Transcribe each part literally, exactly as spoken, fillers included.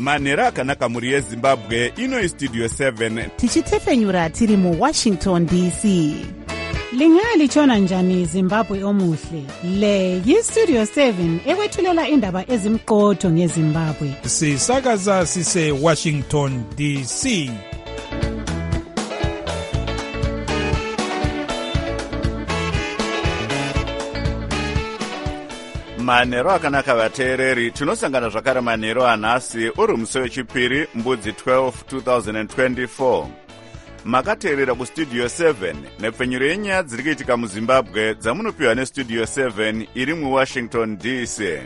manhero akanaka mhuri yezimbabwe. Ino istudio seven tichitefenyura tiri muwashington D C. Lingalitshona njani Zimbabwe omuhle? Le yistudio seven ekwethulela indaba ezimqotho ngeZimbabwe. Sisakaza sise Washington D C. manhero akanaka vateereri, tinosangana zvakare manhero anhasi uri musi wechipiri mbudzi twelve twenty twenty-four. Makateerera kustudio seven nepfenyuro yenyaya dziri kuitika muZimbabwe dzamunopiwa nestudio seven iri muWashington D C.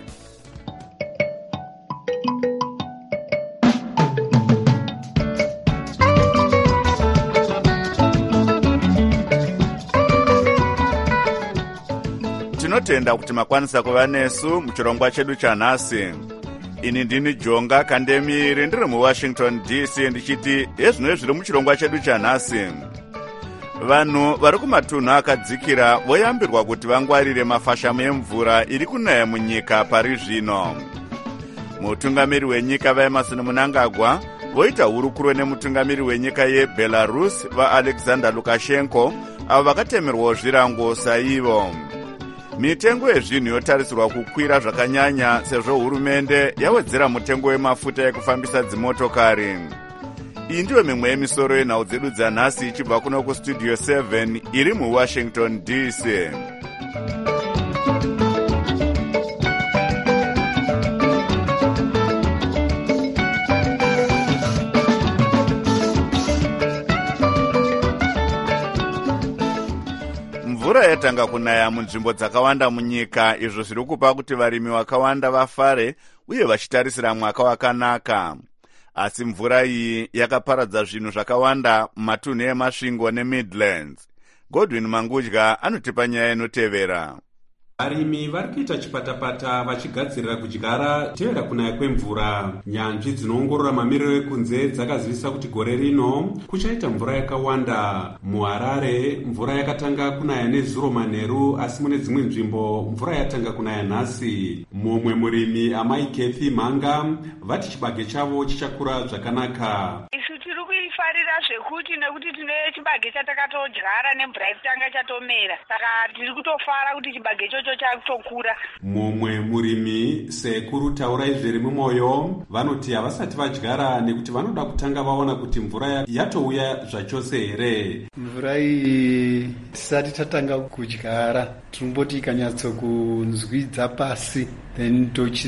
Tinotenda kuti makwanisa kuva nesu muchirongwa chedu chanhasi. Ini ndini Jonga Kandemiri ndiri muWashington D C ndichiti ezvino zviri muchirongwa chedu chanhasi. Vanhu vari kumatunhu akadzikira voyambirwa kuti vangwarire mafashamu emvura iri kunaya munyika pari zvino. Mutungamiri wenyika vaEmmerson Mnangagwa voita hurukuro nemutungamiri wenyika yeBelarus vaAlexander Lukashenko avo vakatemerwawo zvirango saivo. Mitengo yezvinhu yotarisirwa kukwira zvakanyanya sezvo hurumende yawedzera mutengo wemafuta ekufambisa dzimotokari. Iyi ndiyo mimwe yemisoro yenhau dzedu dzanhasi ichibva kuno kustudio seven iri muWashington D C. Mvura yatanga kunaya munzvimbo dzakawanda munyika, izvo zviri kupa kuti varimi vakawanda vafare uye vachitarisira mwaka wakanaka. Asi mvura iyi yakaparadza zvinhu zvakawanda mumatunhu emasvingo neMidlands. Godwin Mangudya anotipa nyaya inotevera. Varimi vari kuita chipatapata vachigadzirira kudyara tevera kunaya kwemvura. Nyanzvi dzinoongorora mamiriro ekunze dzakazivisa kuti gore rino kuchaita mvura yakawanda. MuHarare mvura yakatanga kunaya nezuro manheru, asi mune dzimwe nzvimbo mvura yatanga kunaya nhasi. Mumwe murimi Amai Kathy Manga vati chibage chavo chichakura zvakanaka. Farira zvekuti nekuti tine chibage chatakatodyara nemvura yekutanga chatomera, saka tiri kutofara kuti chibage ichocho chatokura. Mumwe murimi Sekuru Taurai zviri mumwoyo vanoti havasati vadyara nekuti vanoda kutanga vaona kuti mvura yatouya zvachose here. Mvura iyi tisati tatanga kudyara tinomboti ikanyatsokunzwidza pasi then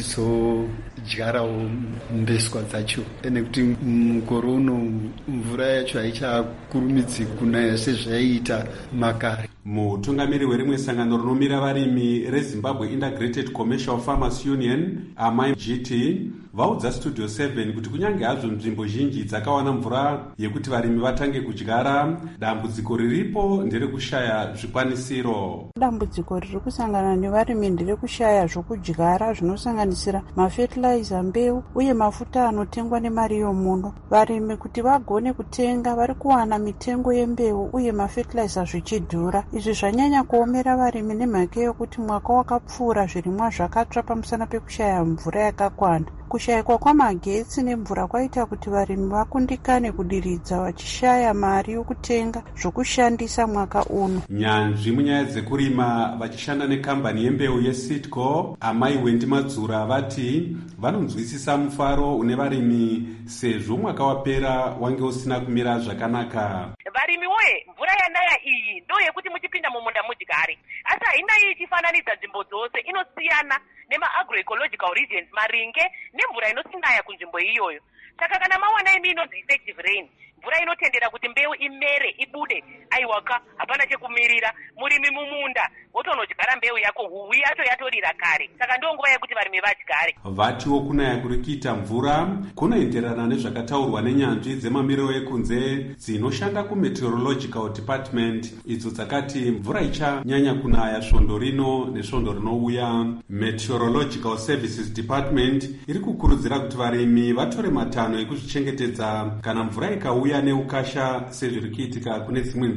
tochizodyarawo mbeswa dzacho, nekuti mukore uno mvura yacho haichakurumidzi kunaya sezvaiita makare. Mutungamiri werimwe sangano rinomira varimi reZimbabwe Integrated Commercial Farmers Union Amai G T vaudza studio seven kuti kunyange hazvo nzvimbo zhinji dzakawana mvura yekuti varimi vatange kudyara, dambudziko riripo nderekushaya zvikwanisiro. Dambudziko riri kusangana nevarimi nderekushaya zvokudyara zvinosanganisira mafertilizer, mbeu uye mafuta anotengwa nemari yomuno. Varimi kuti vagone kutenga vari kuwana mitengo yembeu uye mafertilizer zvichidhura. Izvi zvanyanya kuomera varimi nemhaka yokuti mwaka wakapfuura zvirimwa zvakatsva pamusana pekushaya mvura yakakwana. Kushayikwa kwamagetsi nemvura kwaita kuti varimi vakundikane kudiridza vachishaya mari yokutenga zvokushandisa mwaka uno. Nyanzvi munyaya dzekurima vachishanda nekambani yembeu yeSitco Amai Wendi Madzura vati vanonzwisisa mufaro une varimi sezvo mwaka wapera wange usina kumira zvakanaka. Varimi woye, mvura yanaya iyi ndo yekuti muchipinda mumunda mudyare, asi hainai ichifananidza nzvimbo dzose, inosiyana nema-agroecological regions maringe nemvura inosinaya kunzvimbo iyoyo. Saka kana mawana imi inonzi effective rain, mvura inotendera kuti mbeu imere ibude, aiwaka hapana chekumirira, murimi mumunda wotonodyara mbeu yako, huwi yacho yatorira kare. Saka ndo nguva yekuti varimi vadyare. Vatiwo kunaya kuri kuita mvura kunoenderana nezvakataurwa nenyanzvi dzemamiriro ekunze dzinoshanda kumeteorological department, idzo dzakati mvura ichanyanya kunaya svondo rino nesvondo rinouya. Meteorological Services Department iri kukurudzira kuti varimi vatore matanho ekuzvichengetedza kana mvura ikauya neukasha sezviri kuitika kune dzimwe nzvimbo.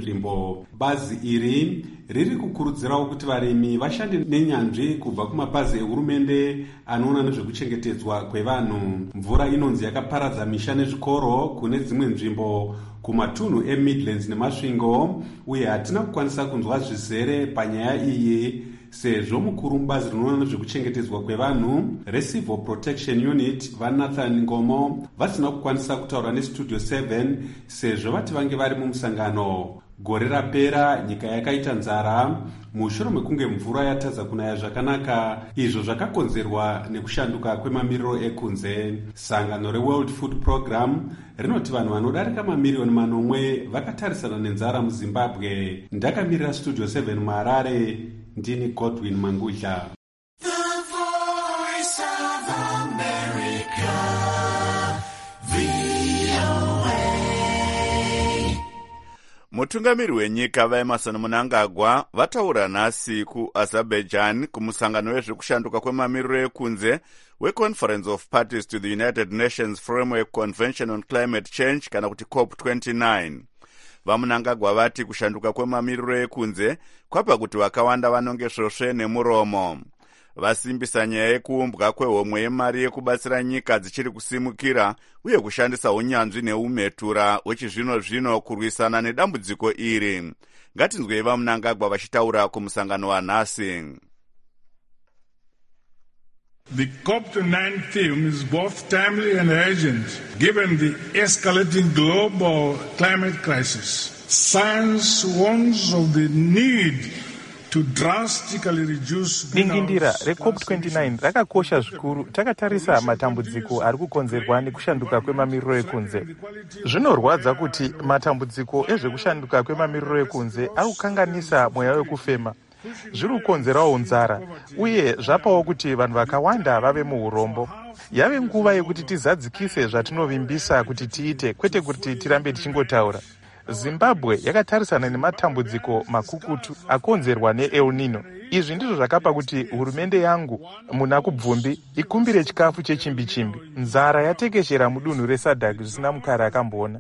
nzvimbo. Bazi iri riri kukurudzirawo kuti varimi vashande nenyanzvi kubva kumabazi ehurumende anoona nezvekuchengetedzwa kwevanhu. Mvura inonzi yakaparadza misha nezvikoro kune dzimwe nzvimbo kumatunhu eMidlands nemasvingo, uye hatina kukwanisa kunzwa zvizere panyaya iyi sezvo mukuru mubazi rinoona nezvekuchengetedzwa kwevanhu reCivil Protection Unit vaNathan Ngomo vasina kukwanisa kutaura neStudio seven sezvo vati vange vari mumusangano. Gore rapera nyika yakaita nzara mushure mekunge mvura yatadza kunaya zvakanaka, izvo zvakakonzerwa nekushanduka kwemamiriro ekunze. Sangano reWorld Food Program rinoti vanhu vanodarika mamiriyoni manomwe vakatarisana nenzara muZimbabwe. Ndakamirira Studio seven muHarare, ndini Godwin Mangudla. Mutungamiri wenyika vaEmerson Mnangagwa vataura nhasi kuAzerbaijan kumusangano wezvekushanduka kwemamiriro ekunze weConference of Parties to the United Nations Framework Convention on Climate Change kana kuti COP twenty-nine. VaMnangagwa vati kushanduka kwemamiriro ekunze kwapa kuti vakawanda vanonge svosve nemuromo. Vasimbisa nyaya yekuumbwa kwehomwe yemari yekubatsira nyika dzichiri kusimukira uye kushandisa unyanzvi neumhetura wechizvino zvino kurwisana nedambudziko iri. Ngatinzwei vaMnangagwa vachitaura kumusangano wanhasi. The COP twenty-nine theme is both timely and urgent given the escalating global climate crisis. Science warns of the need dingindira reCOP twenty-nine rakakosha zvikuru takatarisa matambudziko ari kukonzerwa nekushanduka kwemamiriro ekunze. Zvinorwadza kuti matambudziko ezvekushanduka kwemamiriro ekunze ari kukanganisa mweya wekufema, zviri kukonzerawo nzara uye zvapawo kuti vanhu vakawanda vave muurombo. Yave nguva yekuti tizadzikise zvatinovimbisa kuti tiite, kwete kuti tirambe tichingotaura. Zimbabwe yakatarisana nematambudziko makukutu akonzerwa neEl Nino. Izvi ndizvo zvakapa kuti hurumende yangu muna kubvumbi ikumbire chikafu chechimbi-chimbi. Nzara yatekeshera mudunhu reSADC zvisina mukara akamboona.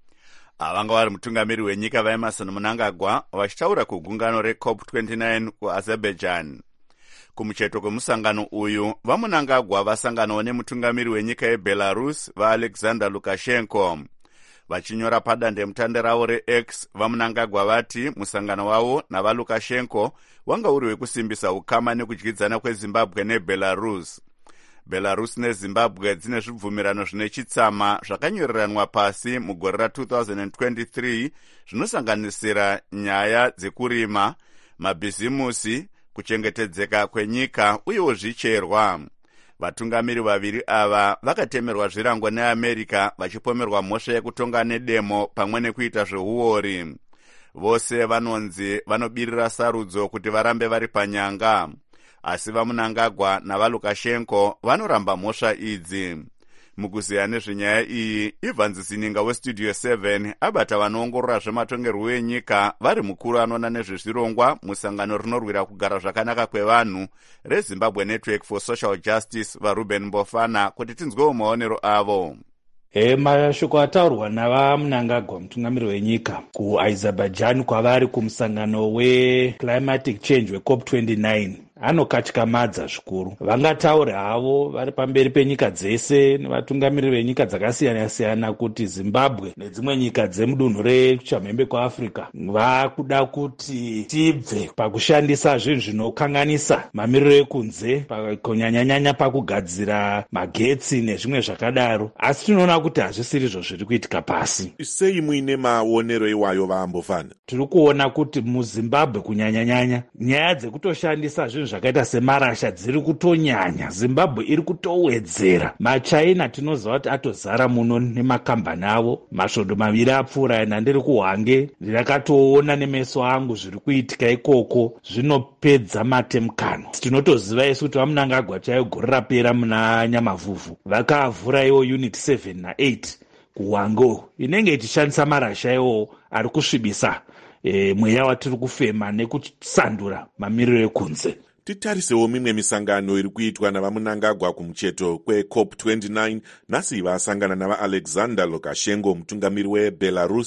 Avanga vari mutungamiri wenyika vaEmerson Mnangagwa vachitaura kugungano reCOP twenty-nine kuAzerbaijan. Kumucheto kwemusangano uyu, vaMnangagwa vasanganawo nemutungamiri wenyika yeBelarus vaAlexander Lukashenko. Vachinyora padandemutande ravo reX, vaMnangagwa vati musangano wavo navaLukashenko wanga uri wekusimbisa ukama nekudyidzana kweZimbabwe neBelarus. Belarus neZimbabwe dzine zvibvumirano zvine chitsama zvakanyoreranwa pasi mugore ra-twenty twenty-three zvinosanganisira nyaya dzekurima, mabhizimusi, kuchengetedzeka kwenyika uyewo zvicherwa. Vatungamiri vaviri ava vakatemerwa zvirango neAmerica vachipomerwa mhosva yekutonga nedemo pamwe nekuita zveuori. Vose vanonzi vanobirira sarudzo kuti varambe vari panyanga, asi vaMnangagwa navaLukashenko vanoramba mhosva idzi. Mukuziya nezvenyaya iyi, Ivan Zininga weStudio seven abata vanoongorora zvematongerwo enyika vari mukuru anoona nezvezvirongwa musangano rinorwira kugara zvakanaka kwevanhu reZimbabwe Network for Social Justice vaRuben Mbofana kuti tinzwewo maonero avo. E, mashoko ataurwa navaMnangagwa mutungamiri wenyika kuAzerbaijan kwavari kumusangano weClimatic Change weCOP twenty-nine anokatyamadza zvikuru. Vangataura havo vari pamberi penyika dzese nevatungamiri venyika dzakasiyana-siyana kuti Zimbabwe nedzimwe nyika dzemudunhu rechamhembe kuAfrica vakuda kuti tibve pakushandisa zvinhu zvinokanganisa mamiriro ekunze kunyanya-nyanya pakugadzira magetsi nezvimwe zvakadaro, asi tinoona kuti hazvisiri izvo zviri kuitika pasi. Sei muine maonero iwayo vaambofana? Tiri kuona kuti muZimbabwe kunyanya-nyanya nyaya dzekutoshandisa zvinhu zvakaita semarasha dziri kutonyanya. Zimbabwe iri kutowedzera. MaChina tinoziva kuti atozara muno nemakambani avo. Masvondo maviri apfuura ena ndiri kuHwange ndakatoona nemeso angu zviri kuitika ikoko, zvinopedza matemukano. Tinotoziva isu kuti vaMnangagwa chaiyo gore rapera muna Nyamavhuvhu vakavhura iwo unit seven na eight kuHwange inenge ichishandisa marasha iwo ari kusvibisa e, mweya watiri kufema nekusandura mamiriro ekunze. Titarisewo mimwe misangano iri kuitwa navaMnangagwa kumucheto kweCOP twenty-nine. Nhasi vasangana navaAlexander Lukashenko mutungamiri weBelarus.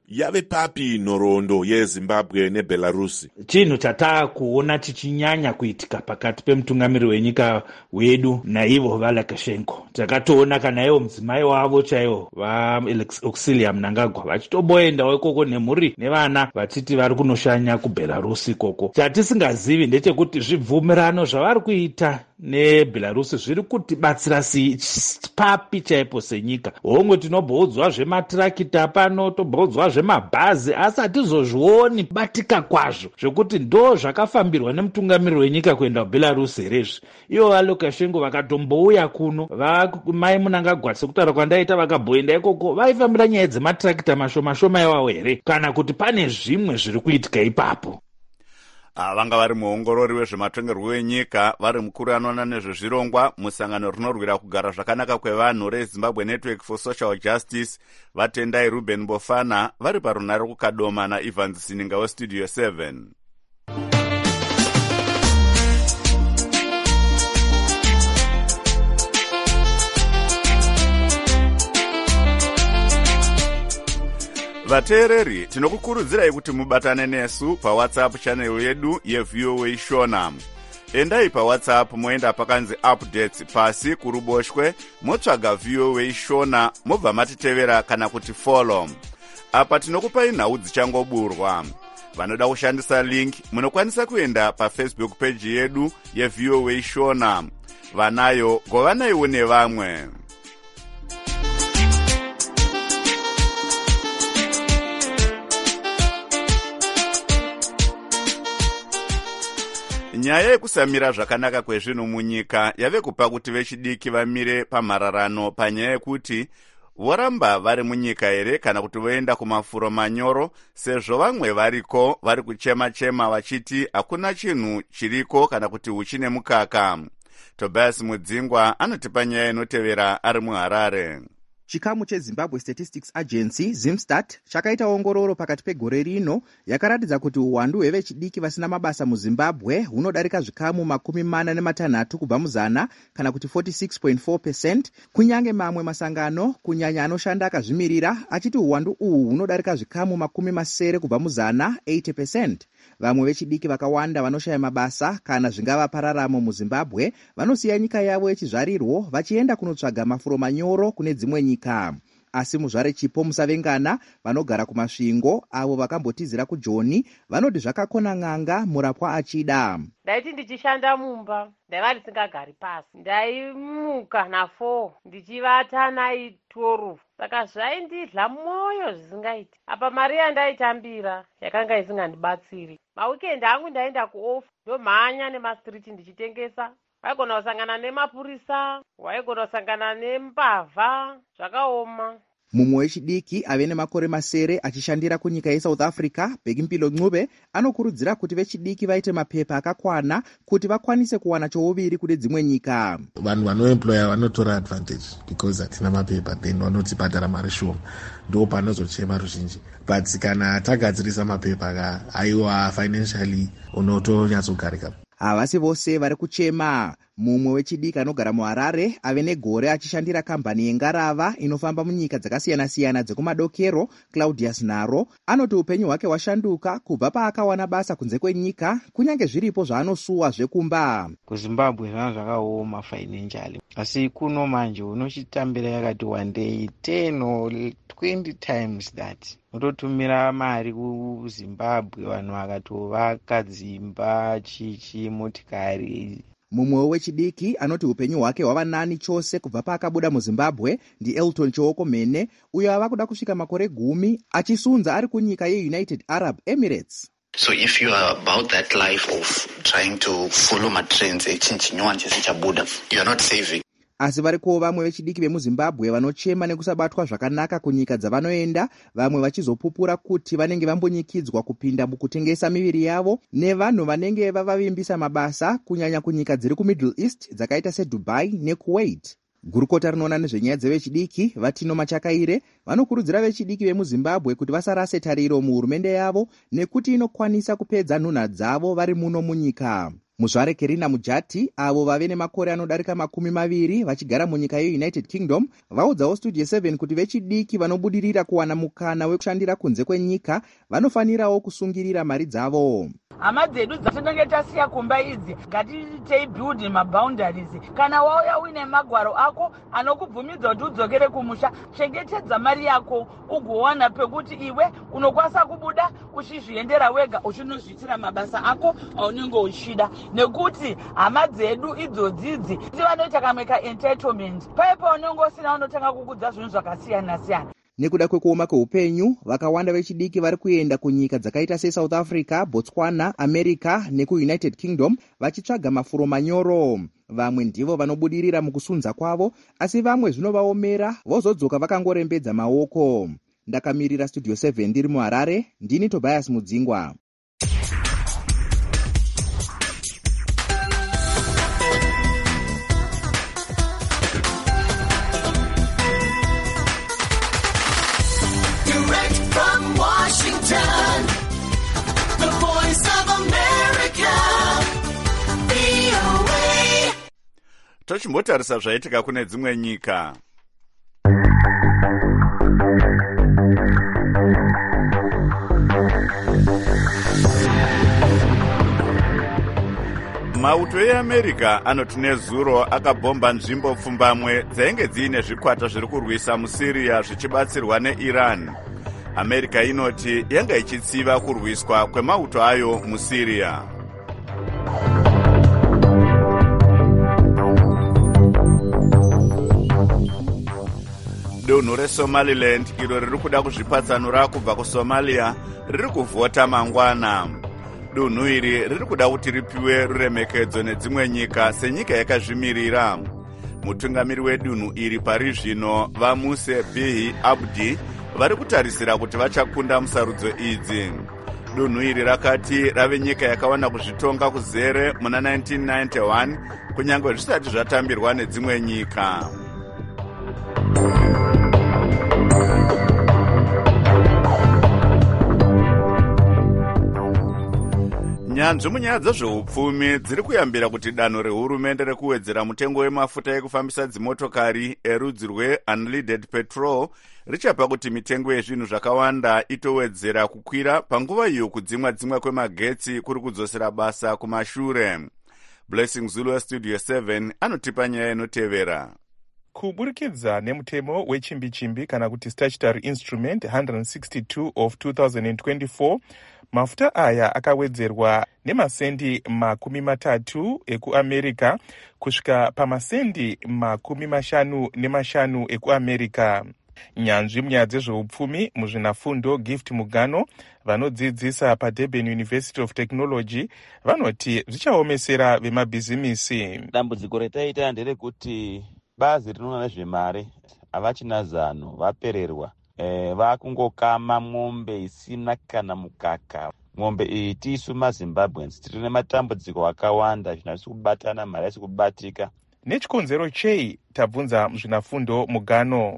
yave papi nhoroondo yezimbabwe nebelarusi? Chinhu chataakuona chichinyanya kuitika pakati pemutungamiri wenyika wedu naivo vaLukashenko. Takatoona kana ivo mudzimai wavo chaivo vaAlexios Mnangagwa vachitoboendawo ikoko nemhuri nevana vachiti vari kunoshanya kuBelarusi ikoko. Chatisingazivi ndechekuti zvibvumirano zvavari kuita neBelarusi zviri kutibatsira sei papi chaipo senyika. Hongu tinobhoudzwa zvematirakita pano, tobhoudzwa zvemabhazi, asi hatizozvioni kubatika kwazvo zvekuti ndo zvakafambirwa nemutungamiri wenyika kuenda kuBelarusi herezvi. Ivo vaLukashenko vakatombouya kuno, mai Mnangagwa sekutaura kwandaita vakabhoenda ikoko, vaifambira nyaya dzematirakita mashoma shoma iwawo here, kana kuti pane zvimwe zviri kuitika ipapo? Vanga vari muongorori wezvematongerwo wenyika, vari mukuru anoona nezvezvirongwa musangano rinorwira kugara zvakanaka kwevanhu reZimbabwe Network for Social Justice, vatendai Ruben Bofana, vari parunare kukadoma naIvans Sininga weStudio seven. Vateereri, tinokukurudzirai kuti mubatane nesu paWhatsApp channel yedu yeV O A Shona. Endai paWhatsApp moenda pakanzi updates pasi kuruboshwe, motsvaga V O A Shona, mobva matitevera kana kuti follow. Apa tinokupai nhau dzichangoburwa. Vanoda kushandisa link, munokwanisa kuenda paFacebook page yedu yeV O A Shona. Vanayo, govanaiwo nevamwe. Nyaya yekusamira zvakanaka kwezvinhu munyika yave kupa kuti vechidiki vamire pamhararano panyaya yekuti voramba vari munyika here kana kuti voenda kumafuro manyoro, sezvo vamwe variko vari kuchema-chema vachiti hakuna chinhu chiriko kana kuti huchine mukaka. Tobias Mudzingwa anotipa nyaya inotevera ari muHarare. Chikamu cheZimbabwe Statistics Agency Zimstat chakaita ongororo pakati pegore rino yakaratidza kuti uwandu hwevechidiki vasina mabasa muZimbabwe hunodarika zvikamu makumi mana nematanhatu kubva muzana kana kuti forty-six point four percent, kunyange mamwe masangano kunyanya anoshanda akazvimirira achiti uwandu uhu hunodarika zvikamu makumi masere kubva muzana eighty percent. Vamwe vechidiki vakawanda vanoshaya mabasa kana zvingava pararamo muZimbabwe vanosiya nyika yavo yechizvarirwo vachienda kunotsvaga mafuro manyoro kune dzimwe nyika. Asi muzvare chipo musavengana vanogara kumasvingo avo vakambotizira kuJoni vanoti zvakakona ng'anga murapwa achida. Ndaiti ndichishanda mumba ndaiva ndisingagari pasi, ndaimuka na4 ndichivata nai twelve, saka zvaindidla mwoyo zvisingaiti. Apa mari yandaitambira yakanga isingandibatsiri. Mawikendi angu ndaenda kuofu ndomhanya nemastriti ndichitengesa. Waigona kusangana nemapurisa, waigona kusangana nembavha, zvakaoma. Mumwe wechidiki ave nemakore masere achishandira kunyika yeSouth Africa, Bhekimpilo Ncube, anokurudzira kuti vechidiki vaite mapepa akakwana kuti vakwanise kuwana chouviri kune dzimwe nyika. Vanhu vanoemploya vanotora advantage because hatina mapepa, then vanotibhadhara mari shoma, ndo panozochema ruzhinji. But kana tagadzirisa mapepa ka aiwa financially unotonyatsogarika. Havasi vose vari kuchema. Mumwe wechidiki anogara muHarare ave negore achishandira kambani yengarava inofamba munyika dzakasiyana-siyana dzekumadokero, Claudius Naro, anoti upenyu hwake hwashanduka kubva paakawana basa kunze kwenyika, kunyange zviripo zvaanosuwa zvekumba. KuZimbabwe zvanga zvakaoma financially, asi kuno manje unochitambira yakati one day ten or twenty times that. Unototumira mari kuZimbabwe, vanhu vakatovaka dzimba, chichi, motikari. Mumwe wechidiki anoti upenyu hwake hwava nani chose kubva paakabuda muZimbabwe ndi Elton Chooko Mene, uyo ava kuda kusvika makore gumi achisunza ari kunyika yeUnited Arab Emirates. So if you are about that life of trying to follow my trends, you are not saving. Asi variko vamwe vechidiki vemuZimbabwe vanochema nekusabatwa zvakanaka kunyika dzavanoenda, vamwe vachizopupura kuti vanenge vambonyikidzwa kupinda mukutengesa miviri yavo nevanhu vanenge vavavimbisa mabasa, kunyanya kunyika dziri kuMiddle East dzakaita seDubai neKuwait. Gurukota rinoona nezvenyaya dzevechidiki Vatino Machakaire vanokurudzira vechidiki vemuZimbabwe kuti vasarase tariro muhurumende yavo nekuti inokwanisa kupedza nhunha dzavo vari muno munyika. muzvare Kerina Mujati, avo vave nemakore anodarika makumi maviri vachigara munyika yeUnited Kingdom, vaudzawo Studio seven kuti vechidiki vanobudirira kuwana mukana wekushandira kunze kwenyika vanofanirawo kusungirira mari dzavo. Hama dzedu dzatinenge tasiya kumba idzi ngatitei build maboundaries. Kana wauya uine magwaro ako anokubvumidza kuti udzokere kumusha, chengetedza mari yako ugowana pekuti iwe unokwanisa kubuda uchizviendera wega uchinozviitira mabasa ako aunenge uchida. Nekuti hama dzedu idzodzidzi vanoita kamwe ka entitlement, paipo unenge usina unotanga kukudza zvinhu zvakasiyana siyana. Nekuda kwekuoma kweupenyu, vakawanda vechidiki vari kuenda kunyika dzakaita seSouth Africa, Botswana, America nekuUnited Kingdom vachitsvaga mafuro manyoro. Vamwe ndivo vanobudirira mukusunza kwavo, asi vamwe zvinovaomera vozodzoka vakangorembedza maoko. Ndakamirira Studio seven ndiri muHarare, ndini Tobias Mudzingwa. Tochimbotarisa zvaitika kune dzimwe nyika. Mauto eAmerica anoti nezuro akabhomba nzvimbo pfumbamwe dzainge dziine zvikwata zviri kurwisa muSyria zvichibatsirwa neIran. America inoti yanga ichitsiva kurwiswa kwemauto ayo muSyria. Dunhu reSomaliland iro riri kuda kuzvipatsanura kubva kuSomalia riri kuvhota mangwana. Dunhu iri riri kuda kuti ripiwe ruremekedzo nedzimwe nyika senyika yakazvimirira. Mutungamiri wedunhu iri pari zvino vaMuse Bihi Abdi vari kutarisira kuti vachakunda musarudzo idzi. Dunhu iri rakati rave nyika yakawana kuzvitonga kuzere muna nineteen ninety-one kunyange zvisati zvatambirwa nedzimwe nyika. Nyanzvi munyaya dzezveupfumi dziri kuyambira kuti danho rehurumende rekuwedzera mutengo wemafuta ekufambisa dzimotokari erudzi rweunleaded petrol richapa kuti mitengo yezvinhu zvakawanda itowedzera kukwira panguva iyo kudzimwa dzimwa kwemagetsi kuri kudzosera basa kumashure. Blessing Zulu weStudio seven anotipa nyaya inotevera. Kuburikidza nemutemo wechimbi-chimbi kana kuti statutory instrument one hundred sixty-two of two thousand twenty-four, mafuta aya akawedzerwa nemasendi makumi matatu ekuAmerica kusvika pamasendi makumi mashanu nemashanu ekuAmerica. Nyanzvi munyaya dzezveupfumi muzvinafundo Gift Mugano vanodzidzisa paDurban University of Technology vanoti zvichaomesera vemabhizimisi. Dambudziko retaita nderekuti bazi rinoona nezvemare havachina zano, vapererwa. E, vakungokama mombe isina kana mukaka. Mombe iyi tisu maZimbabweans tiri nematambudziko akawanda, zvinhu zvisi kubatana, mari haisi kubatika. Nechikonzero chei? Tabvunza muzvinafundo Mugano.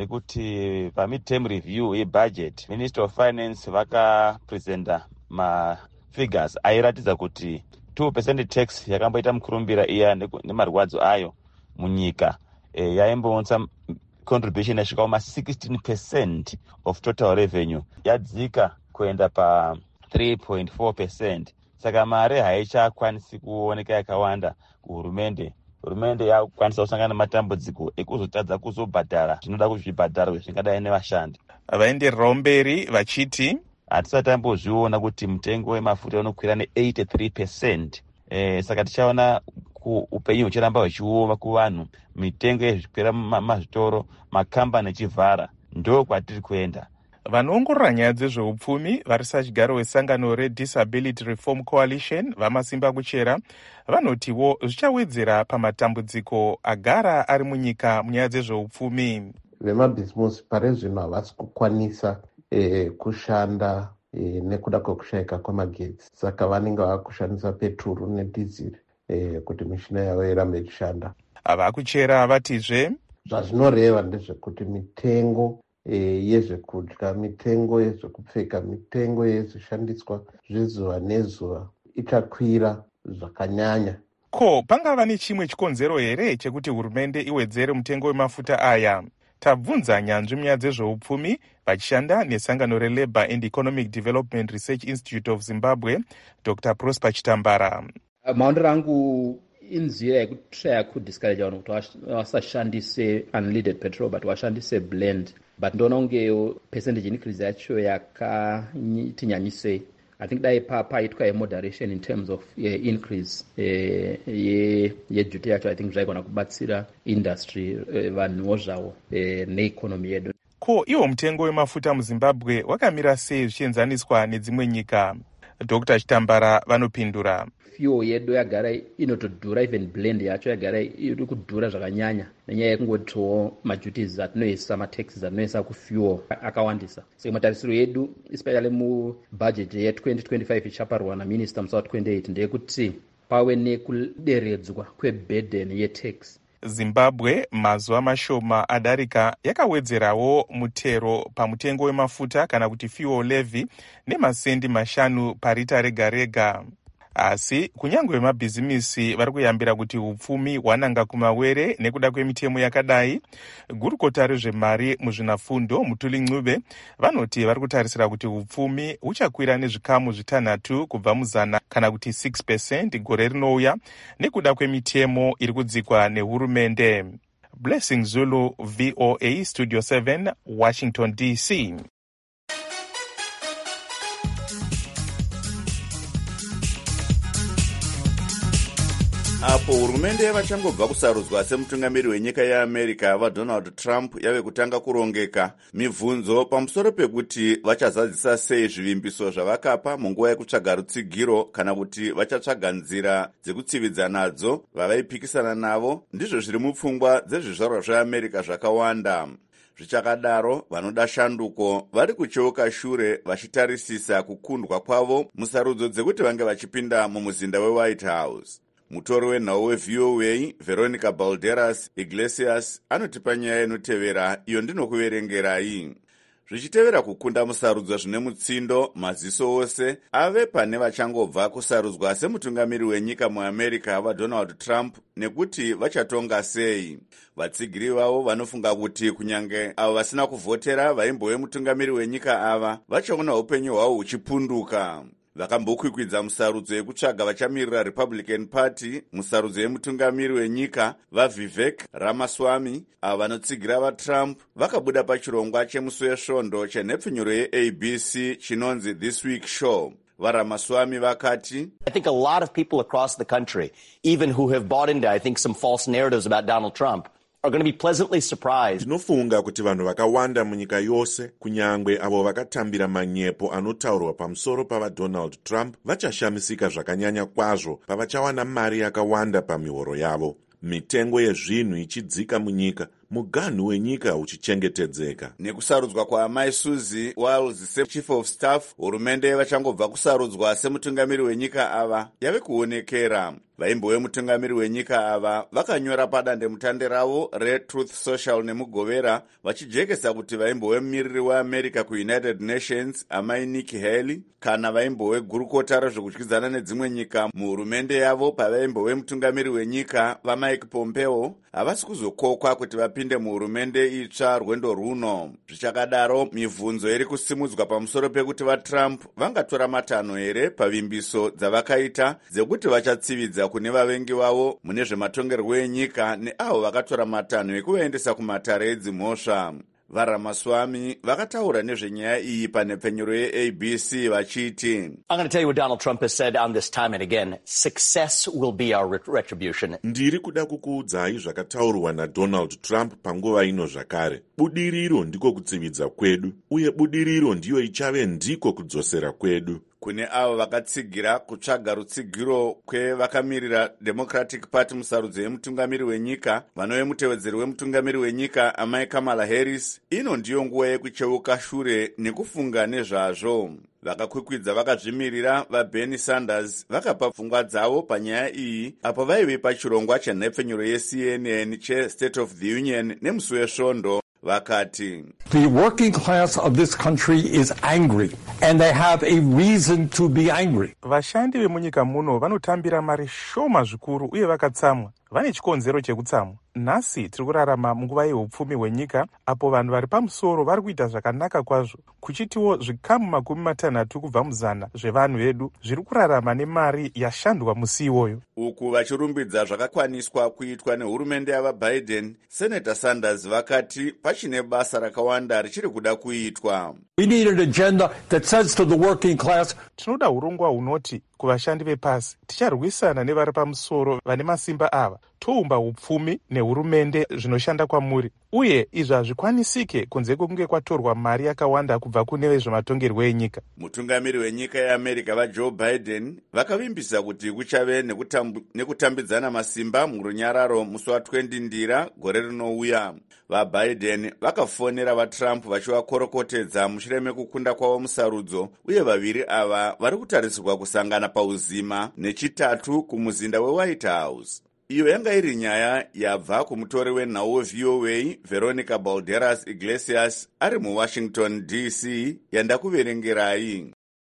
Nekuti pamidterm review yebudget, Minister of Finance vakapresenta mafigures airatidza kuti two percent tax yakamboita mukurumbira iya nemarwadzo ayo munyika e, yaimboonesa contribution yasvika kuma sixteen percent of total revenue, yadzika kuenda pa three point four percent. Saka mari haichakwanisi kuoneka yakawanda kuhurumende. Hurumende yakukwanisa kusangana nematambudziko ekuzotadza kuzobhadhara zvinoda kuzvibhadhara zvingadai nevashandi. Vaendererawo mberi vachiti hatisati tambozviona kuti mutengo wemafuta unokwira ne eighty-three percent. E, saka tichaona upenyu huchiramba huchioma kuvanhu, mitengo yezvikwira mazvitoro, makambani echivhara, ndo kwatiri kuenda. Vanoongorora nyaya dzezveupfumi vari sachigaro wesangano reDisability Reform Coalition vamasimba kuchera vanotiwo zvichawedzera pamatambudziko agara ari munyika munyaya dzezveupfumi. Vemabhizimusi pari zvino havasi kukwanisa eh, kushanda eh, nekuda kwekushayika kwemagetsi, saka vanenge vakushandisa peturu nedhiziri eh, kuti mishina yavo irambe ichishanda. Vakuchera vatizve zvazvinoreva ndezvekuti mitengo e, yezvekudya, mitengo yezvekupfeka, mitengo yezvishandiswa zvezuva nezuva ichakwira zvakanyanya. Ko pangava nechimwe chikonzero here chekuti hurumende iwedzere mutengo wemafuta aya? Tabvunza nyanzvi munyaya dzezveupfumi vachishanda nesangano reLabour and Economic Development Research Institute of Zimbabwe, Doctor Prosper Chitambara. Maondero angu inzira yekutraya kudiscourage vanhu kuti vasashandise unleaded petrol but vashandise blend, but ndoona kunge percentage increase yacho yakati nyanyisei. I think dai paitwa moderation in terms of uh, increase yeduty yacho. I think zvaigona kubatsira industry vanhuwo zvavo neeconomy yedu. Ko iwo mutengo wemafuta muZimbabwe wakamira sei zvichienzaniswa nedzimwe nyika? Doctor Chitambara vanopindura. Fuel yedu yagara inotodhura, even blend yacho yagara iri kudhura zvakanyanya nenyaya yekungotiwo maduties atinoisa, mataxes atinoisa kufuel akawandisa. Saka matarisiro yedu especially mubudget ye-twenty twenty-five ichaparwa naminister musi wa-twenty-eight ndeyekuti pave nekuderedzwa kweburden yetax. Zimbabwe mazuva mashoma adarika yakawedzerawo mutero pamutengo wemafuta kana kuti fuel levy nemasendi mashanu parita rega rega. Asi kunyangwe mabhizimisi vari kuyambira kuti upfumi hwananga kumawere nekuda kwemitemo yakadai, gurukota rezvemari muzvinafundo Mutuli Ncube vanoti vari kutarisira kuti upfumi huchakwira nezvikamu zvitanhatu kubva muzana kana kuti six percent gore rinouya nekuda kwemitemo iri kudzikwa nehurumende. Blessing Zulu, V O A, Studio seven, Washington D C. Apo hurumende vachangobva kusarudzwa semutungamiri wenyika yeAmerica vaDonald Trump yave kutanga kurongeka mibvunzo pamusoro pekuti vachazadzisa sei zvivimbiso zvavakapa munguva yekutsvaga rutsigiro kana kuti vachatsvaga nzira dzekutsividza nadzo vavaipikisana navo, ndizvo zviri mupfungwa dzezvizvarwa zveAmerica zvakawanda. Zvichakadaro, vanoda shanduko vari kucheuka shure vachitarisisa kukundwa kwavo musarudzo dzekuti vange vachipinda mumuzinda weWhite House. Mutori wenhau weV O A Veronica Balderas Iglesias anotipa nyaya inotevera, iyo ndinokuverengerai. Zvichitevera kukunda musarudzo zvine mutsindo, maziso ose ave pane vachangobva kusarudzwa semutungamiri wenyika muAmerica vaDonald Trump nekuti vachatonga sei. Vatsigiri vavo vanofunga kuti kunyange avo vasina kuvhotera vaimbove mutungamiri wenyika ava vachaona upenyu hwavo huchipunduka. Vakambokwikwidza musarudzo yekutsvaga vachamirira Republican Party musarudzo yemutungamiri wenyika vaVivek Ramaswamy, avo vanotsigira vaTrump vakabuda pachirongwa chemusi wesvondo chenhepfinyuro yeA B C chinonzi This Week Show. VaRamaswamy vakati, I think a lot of people across the country, even who have bought into, I think, some false narratives about Donald Trump, are going to be pleasantly surprised. Ndinofunga kuti vanhu vakawanda munyika yose, kunyangwe avo vakatambira manyepo anotaurwa pamusoro pavaDonald Trump, vachashamisika zvakanyanya kwazvo pavachawana mari yakawanda pamihoro yavo. Mitengo yezvinhu ichidzika munyika, muganhu wenyika uchichengetedzeka. Nekusarudzwa kwaamai Susie Wiles seChief of Staff, hurumende vachangobva kusarudzwa semutungamiri wenyika ava yave kuonekera. Vaimbo vemutungamiri wenyika ava vakanyora padandemutande ravo reTruth Social nemugovera vachijekesa kuti vaimbo vemumiriri weAmerica kuUnited Nations amai Nikki Haley kana vaimbo vegurukota rezvekudyidzana nedzimwe nyika muhurumende yavo pavaimbo vemutungamiri wenyika vaMike Pompeo havasi kuzokokwa kuti vapinde muhurumende itsva rwendo runo. Zvichakadaro, mibvunzo iri kusimudzwa pamusoro pekuti vaTrump vangatora matanho here pavimbiso dzavakaita dzekuti vachatsividza kune vavengi vavo mune zvematongerwo enyika neavo vakatora matanho ekuvaendesa kumatare edzimhosva. VaRamaswamy vakataura nezvenyaya iyi panhepfenyuro yeA B C vachiti, I'm going to tell you what Donald Trump has said on this time and again. Success will be our retribution. Ndiri kuda kukuudzai zvakataurwa naDonald Trump panguva ino zvakare. Budiriro ndiko kutsividza kwedu, uye budiriro ndiyo ichave ndiko kudzosera kwedu. Kune avo vakatsigira kutsvaga rutsigiro kwevakamirira Democratic Party musarudzo yemutungamiri wenyika, vanove mutevedzeri wemutungamiri wenyika amai Kamala Harris, ino ndiyo nguva yekucheuka shure nekufunga nezvazvo. Vakakwikwidza vakazvimirira vaBernie Sanders vakapa pfungwa dzavo panyaya iyi apo vaive pachirongwa chenhepfenyuro yeC N N cheState of the Union nemusi wesvondo. vakati The working class of this country is angry and they have a reason to be angry. Vashandi vemunyika muno vanotambira mari shoma zvikuru uye vakatsamwa. Vane chikonzero chekutsamwa. Nhasi tiri kurarama munguva yeupfumi hwenyika apo vanhu vari pamusoro vari kuita zvakanaka kwazvo, kuchitiwo zvikamu makumi matanhatu kubva muzana zvevanhu vedu zviri kurarama nemari yashandwa musi iwoyo. Uku vachirumbidza zvakakwaniswa kuitwa nehurumende yavaBiden, Senator Sanders vakati pachine basa rakawanda richiri kuda kuitwa. We need an agenda that says to the working class, tinoda urongwa hunoti kuvashandi vepasi ticharwisana nevari pamusoro vane masimba ava, toumba upfumi nehurumende zvinoshanda kwamuri, uye izvi hazvikwanisike kunze kwekunge kwatorwa mari yakawanda kubva kune vezvematongerwo enyika. Mutungamiri wenyika yeAmerica vaJoe Biden vakavimbisa kuti kuchave nekutambu, nekutambidzana masimba murunyararo musi wa20 ndira gore rinouya. VaBiden vakafonera vaTrump vachivakorokotedza mushure mekukunda kwavo musarudzo, uye vaviri ava vari kutarisirwa kusangana pauzima nechitatu kumuzinda weWhite House. Iyo yanga iri nyaya yabva kumutori wenhau weV O A Veronica Balderas Iglesias ari muWashington D C yandakuverengerai.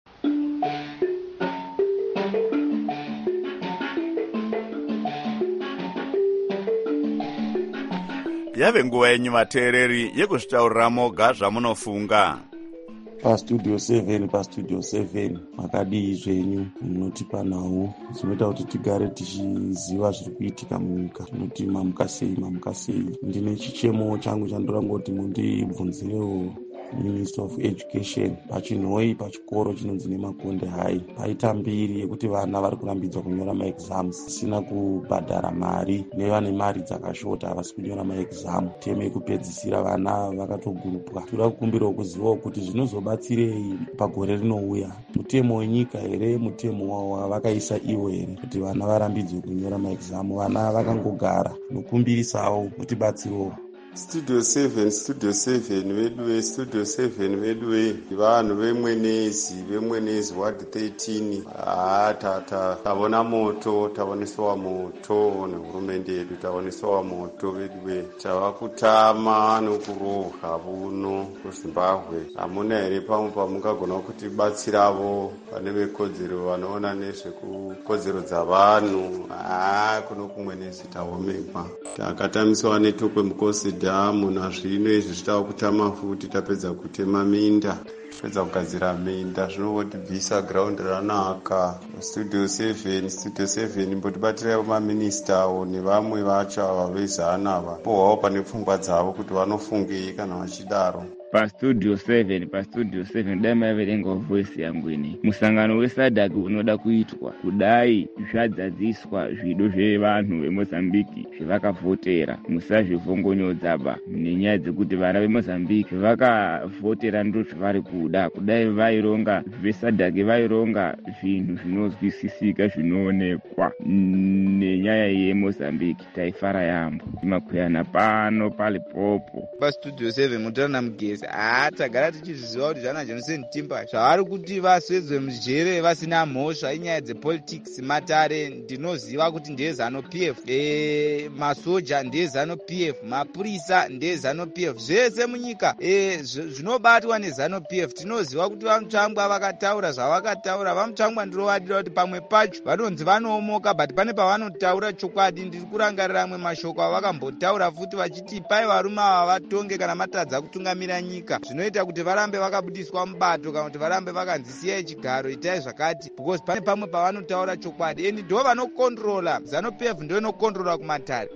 Yave nguva yenyu vateereri yekuzvitaurira moga zvamunofunga. Pastudio seven pastudio seven makadii zvenyu munotipa nhau zvinoita kuti tigare tichiziva zviri kuitika munyika, tinoti mamuka sei mamuka sei. Ndine chichemo changu chandinoda ngoti mundibvunzirewo Minister of Education pachinhoi pachikoro chinonzi neMakonde High paita mbiri yekuti vana vari kurambidzwa kunyora maexams zvisina kubhadhara mari, nevane mari dzakashota havasi kunyora maexam. Teme yekupedzisira vana vakatogurupwa. Toda kukumbirawo kuzivawo kuti zvinozobatsirei pagore rinouya, mutemo wenyika here, mutemo wavakaisa iwo here, kuti vana varambidzwe kunyora maexam. Vana vakangogara, nokumbirisawo mutibatsirewo. Studio seven Studio seven vedwe Studio seven vedwe vanhu vemwenezi vemwenezi ward thirteen. Ah tata tavona moto, tavoneswa moto nehurumende yedu, tavoneswa moto vedwe. Tava kutama nokurohwa buno kuZimbabwe. Hamuna here pamwe pamungagona kuti batsiravo vane vekodzero vanoona nezvekukodzero dzavanhu. Ah kuno kumwenezi taomekwa, takatamiswa netokwe mukosi dhamu nazvino izvi zvitava kutama futi. Tapedza kutema minda, tapedza kugadzira minda, zvinotibvisa ground ranaka. Studio seven Studio seven mbotibatirawo maministawo nevamwe vacho ava vezana ava, pohwawo pane pfungwa dzavo kuti vanofungei kana vachidaro. Pastudio seven pastudio seven dai maiverenga voice yangu ini. Musangano weSADC unoda kuitwa kudai zvadzadziswa zvido zvevanhu veMozambique zvevakavhotera. Musazvivhongonyodza nenyaya dzekuti vana veMozambique vakavhotera ndo zvavari kuda. Kudai vaironga veSADC vaironga zvinhu zvinozwisisika zvinoonekwa nenyaya yeMozambique, taifara yambo. Makweyana pano palipopo. Pastudio seven mutana mugezi ah tagara tichizviziva kuti zvana Johnson Timber zvavari kuti vaswedzwe mujere vasina mhosva inyaya dzepolitics matare. Ndinoziva kuti ndiye Zanu P F, e, masoja ndiye Zanu P F, mapurisa ndiye Zanu P F, zvese munyika e, zvinobatwa neZanu P F. Tinoziva kuti vamutsvangwa vakataura zvavakataura. Vamutsvangwa ndirovadira kuti pamwe pacho vanonzi vanoomoka, but pane pavanotaura chokwadi. Ndiri kurangarira amwe mashoko avakambotaura futi vachiti pai varume ava vatonge kana matadza kutungamira nyika, zvinoita kuti varambe vakabudiswa mubato kana kuti varambe vakanzisiyai chigaro, itai zvakati, because pane pamwe pavanotaura chokwadi. Eni ndo vanokontrola, Zanu P F ndo inokontrola kumatare.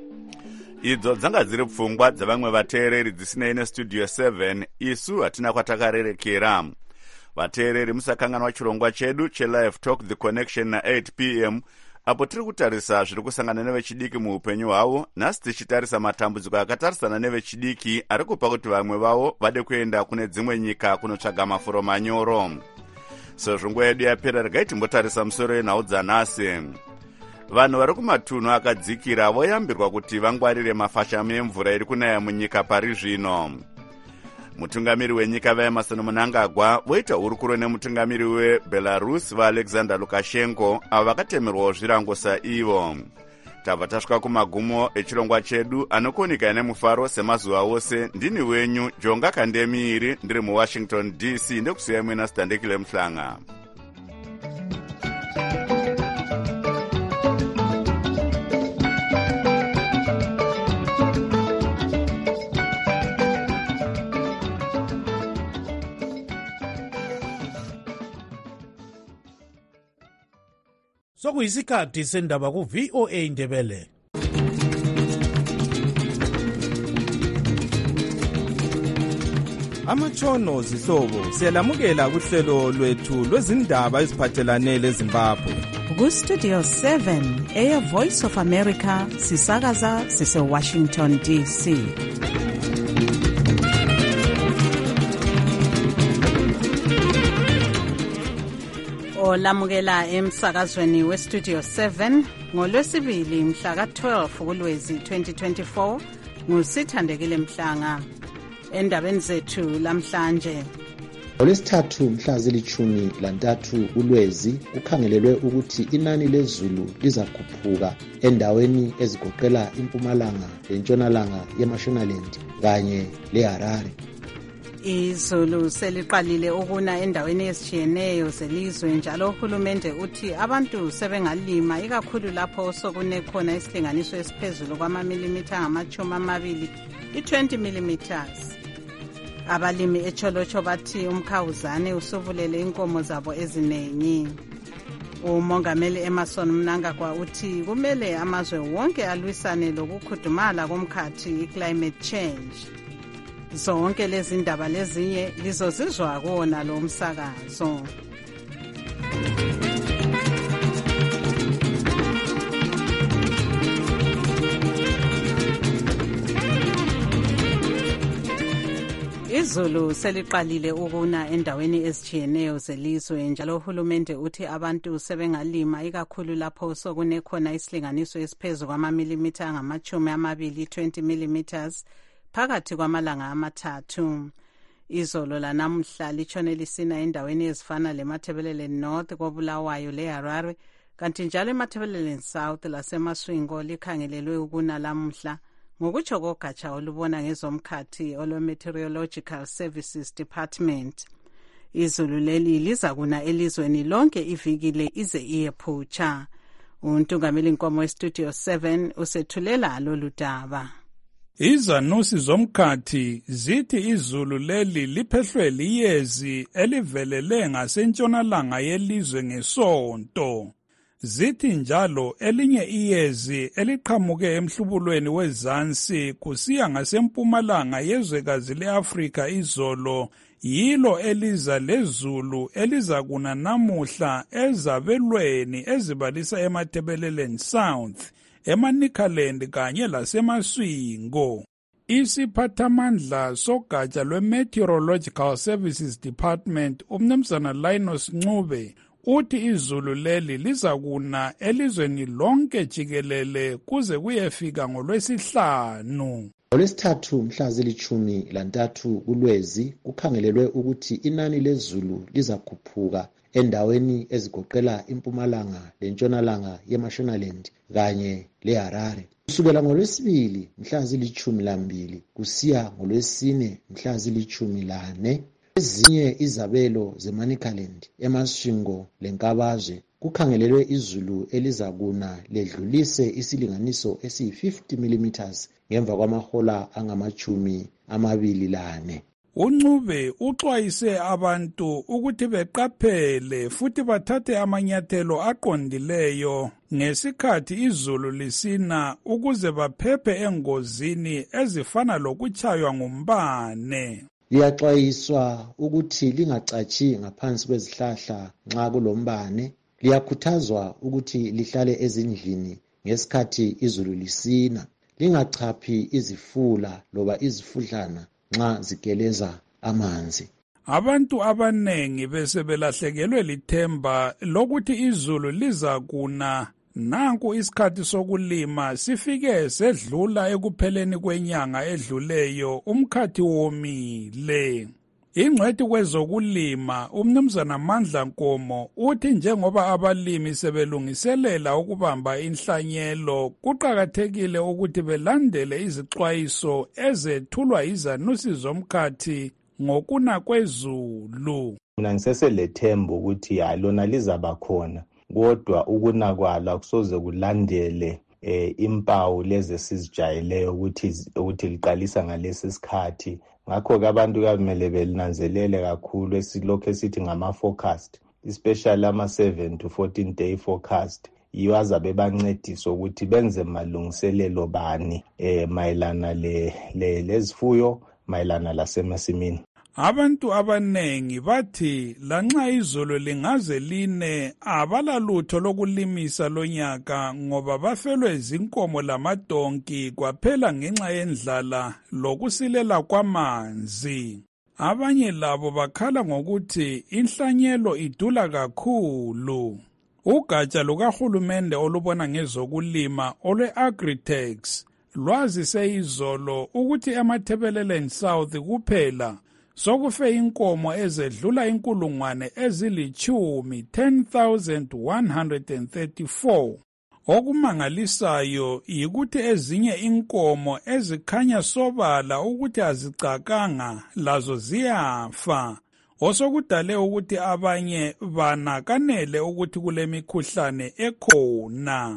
Idzo dzanga dziri pfungwa dzavamwe vateereri dzisinei neStudio seven. Isu hatina kwatakarerekera. Vateereri musakanganwa chirongwa chedu cheLive Talk The Connection na eight p m apo tiri kutarisa zviri kusangana nevechidiki muupenyu hwavo. Nhasi tichitarisa matambudziko akatarisana nevechidiki ari kupa kuti vamwe vavo vade kuenda kune dzimwe nyika kunotsvaga mafuro manyoro. Sezvo nguva yedu yapera, regai timbotarisa musoro yenhau dzanhasi. Vanhu vari kumatunhu akadzikira voyambirwa kuti vangwarire mafashamo emvura iri kunaya munyika pari zvino. Mutungamiri wenyika vaEmerson Mnangagwa voita hurukuro nemutungamiri weBelarus vaAlexander Lukashenko avo vakatemerwawo zvirango saivo. tabva tasvika kumagumo echirongwa chedu anokuonekai nemufaro semazuva ose. Ndini wenyu Jonga Kandemiri, ndiri muWashington D C, ndekusiyai mwena Sitandekile Mhlanga. Sokuyisikhathi sendaba ku V O A Ndebele. Amatshono zihlobo siyalamukela kuhlelo lwethu lwezindaba eziphathelane leZimbabwe. Ku Studio seven Air Voice of America sisakaza sise Washington D C. Olamukela emsakazweni we Studio seven ngolwesibili mhla ka twelve kuLwezi twenty twenty-four nguSithandekile Mhlanga. Endabeni zethu lamhlanje, ngolwesithathu mhla zilithumi lantathu uLwezi kukhangelelwe ukuthi inani lezulu lizakhuphuka endaweni ezigoqela impumalanga lentshonalanga yeMashonaland kanye leHarare. Izulu seliqalile ukuna endaweni ezitshiyeneyo zelizwe, njalo uhulumende uthi abantu sebengalima ikakhulu lapho sokune khona isilinganiso esiphezulu kwamamilimitha ngamachumi amabili i-twenty millimeters. Abalimi eCholocho bathi umkhawuzane usuvulele inkomo zabo eziningi. Umongameli Emerson Mnangagwa uthi kumele amazwe wonke alwisane lokukhudumala komkhathi i-climate change. Zonke lezi ndaba lezinye lizozizwa kuona lo msakazo. Izulu seliqalile ukuna endaweni ezitshiyeneyo zelizwe, njalo uhulumende uthi abantu sebengalima ikakhulu lapho sokune khona isilinganiso esiphezulu kwamamilimitha angamachumi amabili twenty millimeters phakathi kwamalanga amathathu. Izolo lanamuhla litshone lisina endaweni ezifana leMatabeleland North koBulawayo leHarare, kanti njalo eMatabeleland South laseMaswingo likhangelelwe ukuna lamuhla, ngokutsho kogatsha olubona ngezomkhathi olwe-Meteorological Services Department. Izulu leli liza kuna elizweni lonke ivikile ize iyephutsha. Untungameli Nkomo weStudio seven usethulela lolu daba. Izanusi zomkhathi zithi izulu leli liphehlwe liyezi elivelele ngasentshonalanga yelizwe ngesonto. Zithi njalo elinye iyezi eliqhamuke emhlubulweni wezansi kusiya ngasempumalanga yezwekazi leAfrika izolo yilo eliza lezulu eliza kuna namuhla ezabelweni ezibalisa eMatabeleland South, eManicaland kanye laseMaswingo. Isiphathamandla sogatsha lwe-Meteorological Services Department umnumzana Linus Ncube uthi izulu leli liza kuna elizweni lonke jikelele kuze kuyefika ngolwesihlanu. Ngolwesithathu mhla zilithumi lantathu uLwezi kukhangelelwe ukuthi inani lezulu lizakhuphuka endaweni ezigoqela impumalanga lentshonalanga yeMashonaland kanye leHarare. Kusukela ngolwesibili mhla zilithumi lambili kusiya ngolwesine mhla zilithumi lane, ezinye izabelo zeManicaland, eMaswingo leNkabazwe kukhangelelwe izulu elizakuna ledlulise isilinganiso esiyi-fifty millimeters ngemva kwamahola angamachumi amabili lane. uNcube uxwayise abantu ukuthi beqaphele futhi bathathe amanyathelo aqondileyo ngesikhathi izulu lisina ukuze baphephe engozini ezifana lokutshaywa ngumbane. Liyaxwayiswa ukuthi lingacatshi ngaphansi kwezihlahla nxa kulombane. Liyakhuthazwa ukuthi lihlale ezindlini ngesikhathi izulu lisina. Lingachaphi izifula loba izifudlana nxa zigeleza amanzi. Abantu abanengi bese belahlekelwe lithemba lokuthi izulu liza kuna. Nanku isikhathi sokulima sifike sedlula ekupheleni kwenyanga edluleyo, umkhathi womile. Ingcwethi kwezokulima umnumzana Mandla Nkomo uthi njengoba abalimi sebelungiselela ukubamba inhlanyelo kuqakathekile ukuthi belandele izixwayiso ezethulwa izanusi zomkhathi ngokuna kwezulu. Mina ngiseselethemba ukuthi yalona lizaba khona kodwa ukuna kwalo akusoze kulandele eh, impawu lezi sizijayeleyo ukuthi ukuthi liqalisa ngalesi sikhathi. Ngakho ke abantu kumele belinanzelele kakhulu esilokho esithi ngama forecast, especially ama seven to fourteen day forecast. Yiyo azabe bancedisa ukuthi benze malungiselelo bani eh mayelana le lezifuyo mayelana lasemasimini. Abantu abanengi bathi lanxa izolo lingaze line abalalutho lokulimisa lonyaka ngoba bafelwe izinkomo lamadonki kwaphela ngenxa yendlala lokusilela kwamanzi. Abanye labo bakhala ngokuthi inhlanyelo idula kakhulu. Ugatsha lukahulumende olubona ngezokulima olwe-Agritex lwazise izolo ukuthi eMathebeleleni South kuphela sokufe inkomo ezedlula inkulungwane ezilichumi ten thousand one hundred thirty-four. Okumangalisayo yikuthi ezinye inkomo ezikhanya sobala ukuthi azicakanga lazo ziyafa. Osokudale ukuthi abanye banakanele ukuthi kule mikhuhlane ekhona.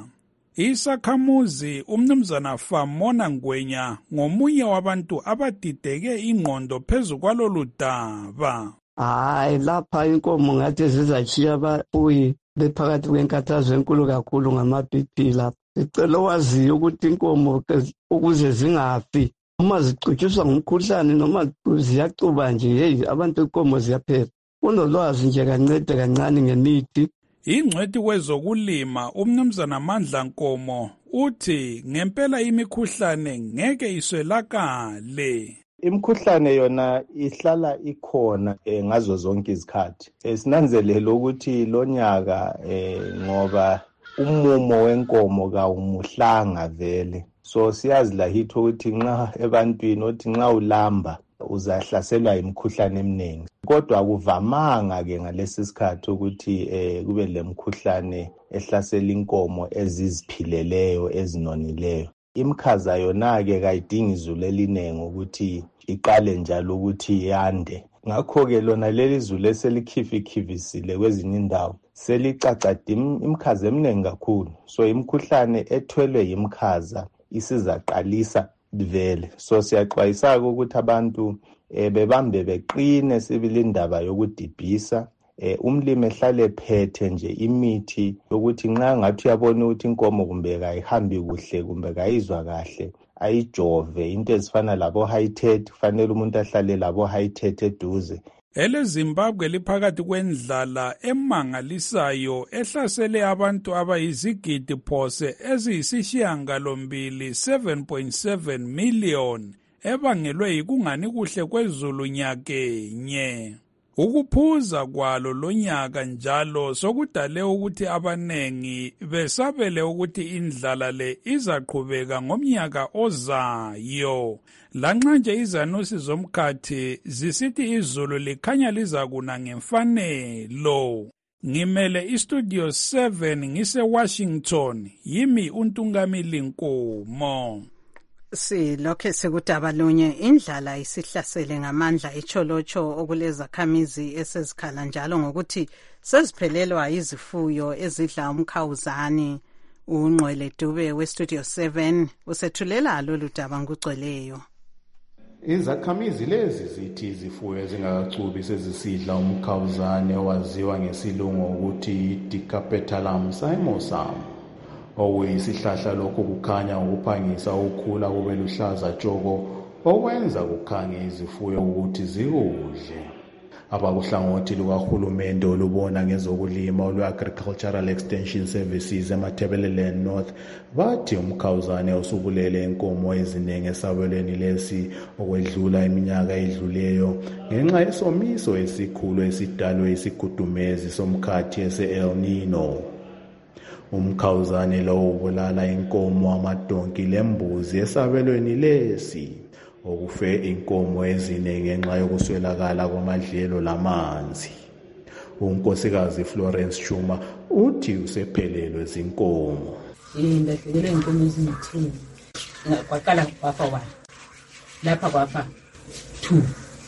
Isakhamuzi umnumzana Famona Ngwenya ngomunye wabantu abadideke ingqondo phezu kwalolu daba. Hayi lapha inkomo ngathi zizachiya abafuyi bephakathi kwenkathazo enkulu kakhulu ngama-B P lapha. Sicela waziyo ukuthi inkomo ukuze zingafi uma zicutshiswa ngumkhuhlane noma ziyacuba nje hey abantu inkomo ziyaphela. Unolwazi nje kancede kancane ngemithi. Ingcwethi kwezokulima umnumzana Mandla Nkomo uthi ngempela imikhuhlane ngeke iswelakale. Imikhuhlane yona ihlala ikhona eh, ngazo zonke izikhathi. Eh, sinanzelela ukuthi lonyaka eh, ngoba umumo wenkomo kawumuhlanga vele. So siyazi la hitho ukuthi nxa ebantwini othi nxa ulamba uzahlaselwa imikhuhlane eminingi. Kodwa kuvamanga ke ngalesi sikhathi ukuthi eh kube lemikhuhlane ehlasela inkomo eziziphileleyo ezinonileyo. Imkhaza yona ke kayidingi izulu elinengi ukuthi iqale njalo ukuthi yande. Ngakho ke lona leli izulu eselikhifikhivisile kwezinye indawo selicacada imkhaza eminingi kakhulu. So imkhuhlane ethwelwe yimkhaza isizaqalisa vele. So siyaxwayisa ukuthi abantu eh, bebambe beqine sibili indaba yokudibhisa. Eh, umlimi ehlale phethe nje imithi yokuthi nxa ngathi uyabona ukuthi inkomo kumbe kayihambi kuhle kumbe kayizwa kahle ayijove into ezifana labo high-tet kufanele umuntu ahlale labo high-tet eduze. Ele Zimbabwe liphakathi kwendlala emangalisayo ehlasele abantu abayizigidi phose eziyisishiyangalombili seven point seven million ebangelwe yikungani kuhle kwezulu nyakenye. Ukuphuza kwalo lonyaka njalo sokudale ukuthi abanengi besabele ukuthi indlala le izaqhubeka ngomnyaka ozayo. Lanxa nje izanusi zomkhathi zisithi izulu likhanya lizakuna ngemfanelo. Ngimele istudio seven ngise Washington, yimi uNtungamili Nkomo. Si lokho sekudaba lunye indlala isihlasele ngamandla echolocho okulezakhamizi esezikhala njalo ngokuthi seziphelelwa izifuyo ezidla umkhawuzani. Ungqwele Dube we Studio seven usethulela lolu daba ngugcweleyo. Izakhamizi lezi zithi izifuyo ezingakacubi sezisidla umkhawuzane owaziwa ngesilungu ukuthi Dicapetalum simosum. Okuyisihlahla lokho kukhanya ukuphangisa ukukhula kube luhlaza tshoko okwenza kukhange izifuyo ukuthi zikudle. Abakuhlangothi lukahulumende olubona ngezokulima olwe-Agricultural Extension Services eMathebeleleni North bathi umkhawuzane usubulele inkomo eziningi esabelweni lesi okwedlula iminyaka edluleyo ngenxa yesomiso esikhulu esidalwe isigudumezi somkhathi ese-El Nino. Umkhawuzane lo ubulala inkomo, amadonki lembuzi esabelweni lesi okufe inkomo ezine ngenxa yokuswelakala kwamadlelo lamanzi. Unkosikazi Florence Chuma uthi usephelelwe zinkomo. Indahlekelwe inkomo ezine kwaqala kwafa one lapha kwafa two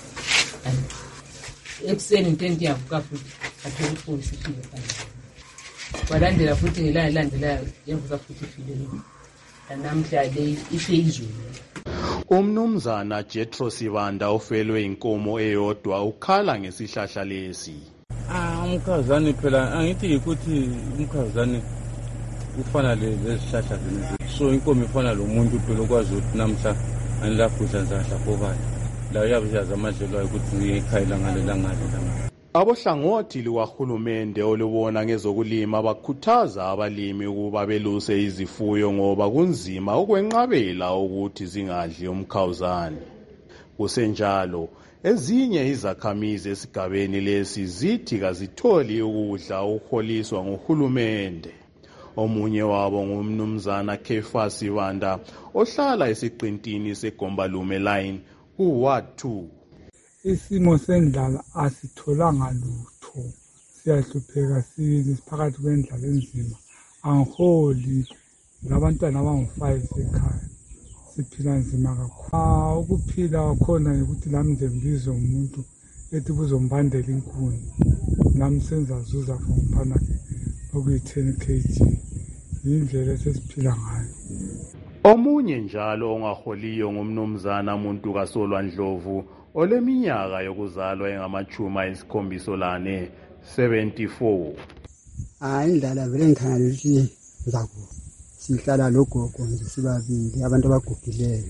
ekuseni intenti yavuka futhi athola ipolisi ifile walandela futhi ngelanga elandelayo yavuka futhi ifile namhla le ife izulu. Umnumzana Jethro Sibanda ofelwe inkomo eyodwa ukhala ngesihlahla lesi. Ah umkhazane phela angithi ukuthi umkhazane ufana lezihlahla zeni. So inkomo ifana lo muntu phela okwazi ukuthi namhla anilaphuza nzahla phobani. La uyabuyaza amadlelo ukuthi ngiyekhayela ngalela ngalela. Abohlangothi lukahulumende olubona ngezokulima bakhuthaza abalimi ukuba beluse izifuyo ngoba kunzima ukwenqabela ukuthi zingadli umkhawuzane. Kusenjalo ezinye izakhamizi esigabeni lesi zithi kazitholi ukudla okuholiswa nguhulumende. Omunye wabo ngumnumzana Kefasi Sibanda ohlala esiqintini seGombalume line ku-Ward two. Isimo sendlala asitholanga lutho, siyahlupheka sibili siphakathi kwendlala enzima. Angiholi labantwana abangu-five ekhaya, siphila nzima kakhulu. Ukuphila khona ukuthi lami ngibize umuntu ethi kuzombandela inkuni, nami senzazuza for umphana okuyi-ten kilograms. Yindlela esesiphila ngayo. Omunye njalo ongaholiyo ngumnumzana muntu kaSolwa Ndlovu oleminyaka yokuzalwa engamachuma esikhombisa lane seventy-four. Hayi indlala vele ngikhangela ukuthi zaku sihlala logogo nje sibabili abantu abagugileyo.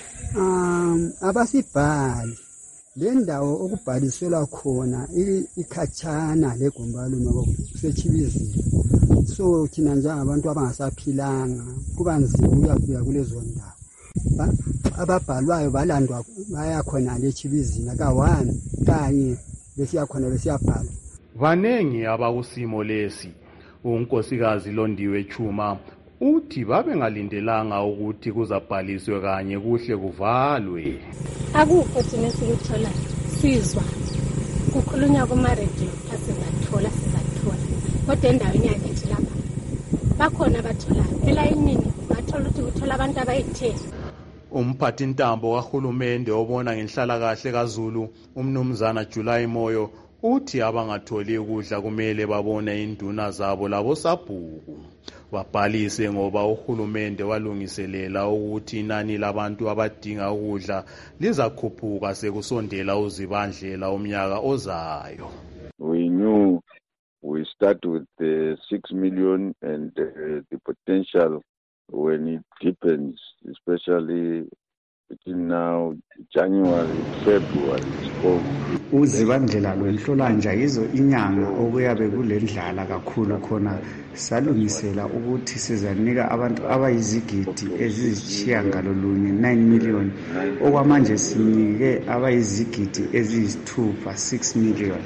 Um abasibhali le ndawo okubhaliselwa khona ikhatshana leGombalume kusechibizini. So thina njengabantu abangasaphilanga kuba nzima ukuyafika kulezo ndawo. Ababhalwayo balandwa baya khona lechibizini ka one kanye besiya khona besiyabhala. Vanengi abakusimo lesi. Unkosikazi Londiwe Chuma uthi babe ngalindelanga ukuthi kuzabhaliswe kanye kuhle kuvalwe. Akukho thina sikuthola sizwa kukhulunywa kuma-radio asibathola sibathola kodwa endaweni yakithi lapha bakhona batholayo elayinini bathola ukuthi kuthola abantu abayi-ten. Umphathi ntambo kahulumende obona ngenhlalakahle kaZulu umnumzana July Moyo uthi abangatholi ukudla kumele babone induna zabo labo sabhuku babhalise ngoba uhulumende walungiselela ukuthi inani labantu abadinga ukudla lizakhuphuka sekusondela uzibandlela umnyaka ozayo. We knew we start with the six million and uh, the potential when it deepens, especially between now January, February, uzibandlela lwenhlolanja yizo inyanga okuyabe kulendlala kakhulu khona salungisela ukuthi sizanika abantu abayizigidi eziyisishiyangalolunye nine million okwamanje sinike abayizigidi eziyisithupha six million.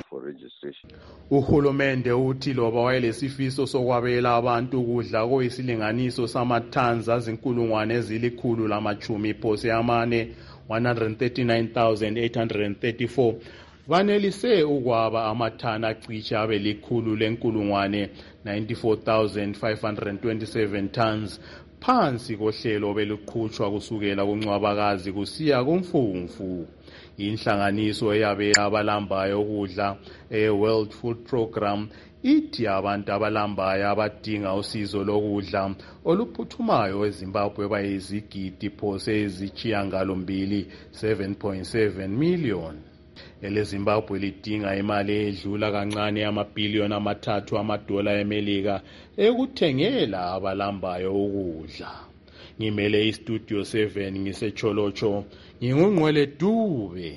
Uhulumende uthi loba wayelesifiso sokwabela abantu ukudla kuyisilinganiso samathans azinkulungwane ezilikhulu lamachumi phose amane one hundred thirty-nine thousand eight hundred thirty-four banelise ukwaba amathana acishe abe likhulu lenkulungwane ninety-four thousand five hundred twenty-seven tons phansi kohlelo beluqhutshwa kusukela kuNcwabakazi kusiya kuMfumfu. Inhlanganiso eyabe abalambayo ukudla e-World Food Program ithi abantu abalambayo abadinga usizo lokudla oluphuthumayo eZimbabwe bayizigidi phose eziyisishiyagalombili seven point seven million. EleZimbabwe lidinga imali edlula kancane amabhiliyoni amathathu amadola eMelika ekuthengela abalambayo ukudla. Ngimele iStudio seven ngisecholocho ngingungqwele Dube.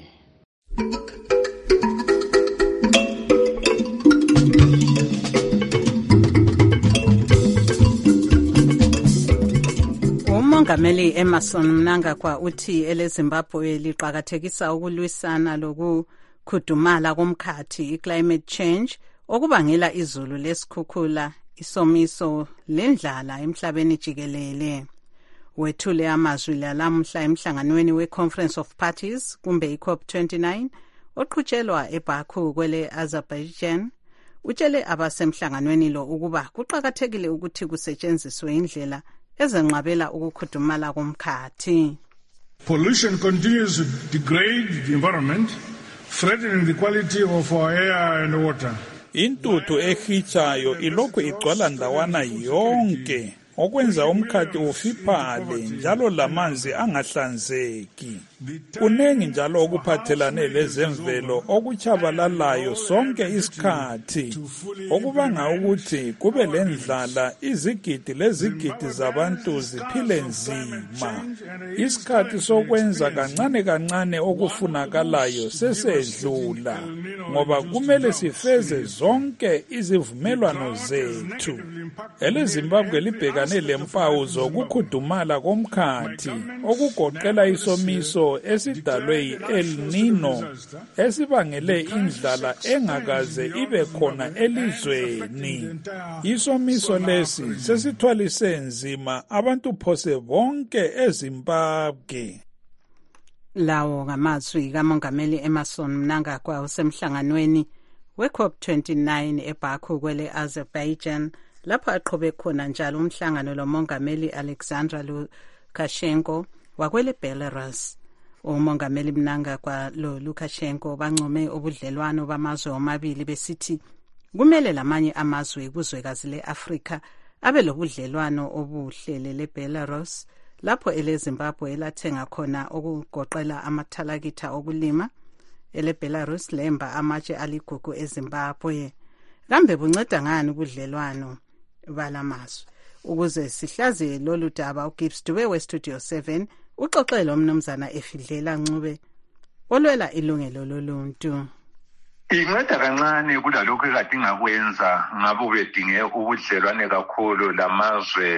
uMongameli Emmerson Mnangagwa uthi eleZimbabwe liqhakathekisa ukulwisana lokukhudumala komkhathi i-climate change okubangela izulu lesikhukhula, isomiso lendlala emhlabeni jikelele. wethule amazwi lalamhla emhlanganweni we-Conference of Parties kumbe i-COP twenty-nine oqhutshelwa eBaku kwele Azerbaijan. Utshele abasemhlanganweni lo ukuba kuqakathekile ukuthi kusetshenziswe indlela ezenqabela ukukhudumala komkhathi. Pollution continues to degrade the environment, threatening the quality of our air and water. Intuthu ehitshayo ilokhu igcwala ndawana yonke okwenza umkhathi ufiphale njalo lamanzi angahlanzeki. Kunengi njalo okuphathelane lezemvelo okuchabalalayo sonke isikhathi okubanga ukuthi kube lendlala izigidi lezigidi zabantu ziphile nzima. Isikhathi sokwenza kancane kancane okufunakalayo sesedlula ngoba kumele sifeze zonke izivumelwano zethu. EleZimbabwe libhekane lempawu zokukhudumala komkhathi okugoqela isomiso esidalwe yi-El Nino esibangele indlala engakaze ibe khona elizweni. Isomiso lesi sesithwalise nzima abantu phose bonke eZimbabwe. Lawo ngamazwi kaMongameli Emmerson Mnangagwa usemhlanganweni we-COP twenty-nine eBaku kwele Azerbaijan lapho aqhube khona njalo umhlangano loMongameli Alexander Lukashenko wakwele Belarus. Umongameli Mnangagwa lo Lukashenko bancome ubudlelwano bamazwe omabili besithi kumele lamanye amazwe kuzwekazi leAfrika abe lobudlelwano obuhle leBelarus lapho eleZimbabwe elathenga khona okugoqela amathalakitha okulima. EleBelarus lemba amatshe aligugu eZimbabwe. Kambe bunceda ngani ubudlelwano balamazwe? Ukuze sihlaze lolu daba uGibbs Dube weStudio seven uxoxele umnumzana Efidlela Ncube olwela ilungelo loluntu. Inceda kancane kulalokho ekade ingakwenza ngabo bedinge ubudlelwane kakhulu lamazwe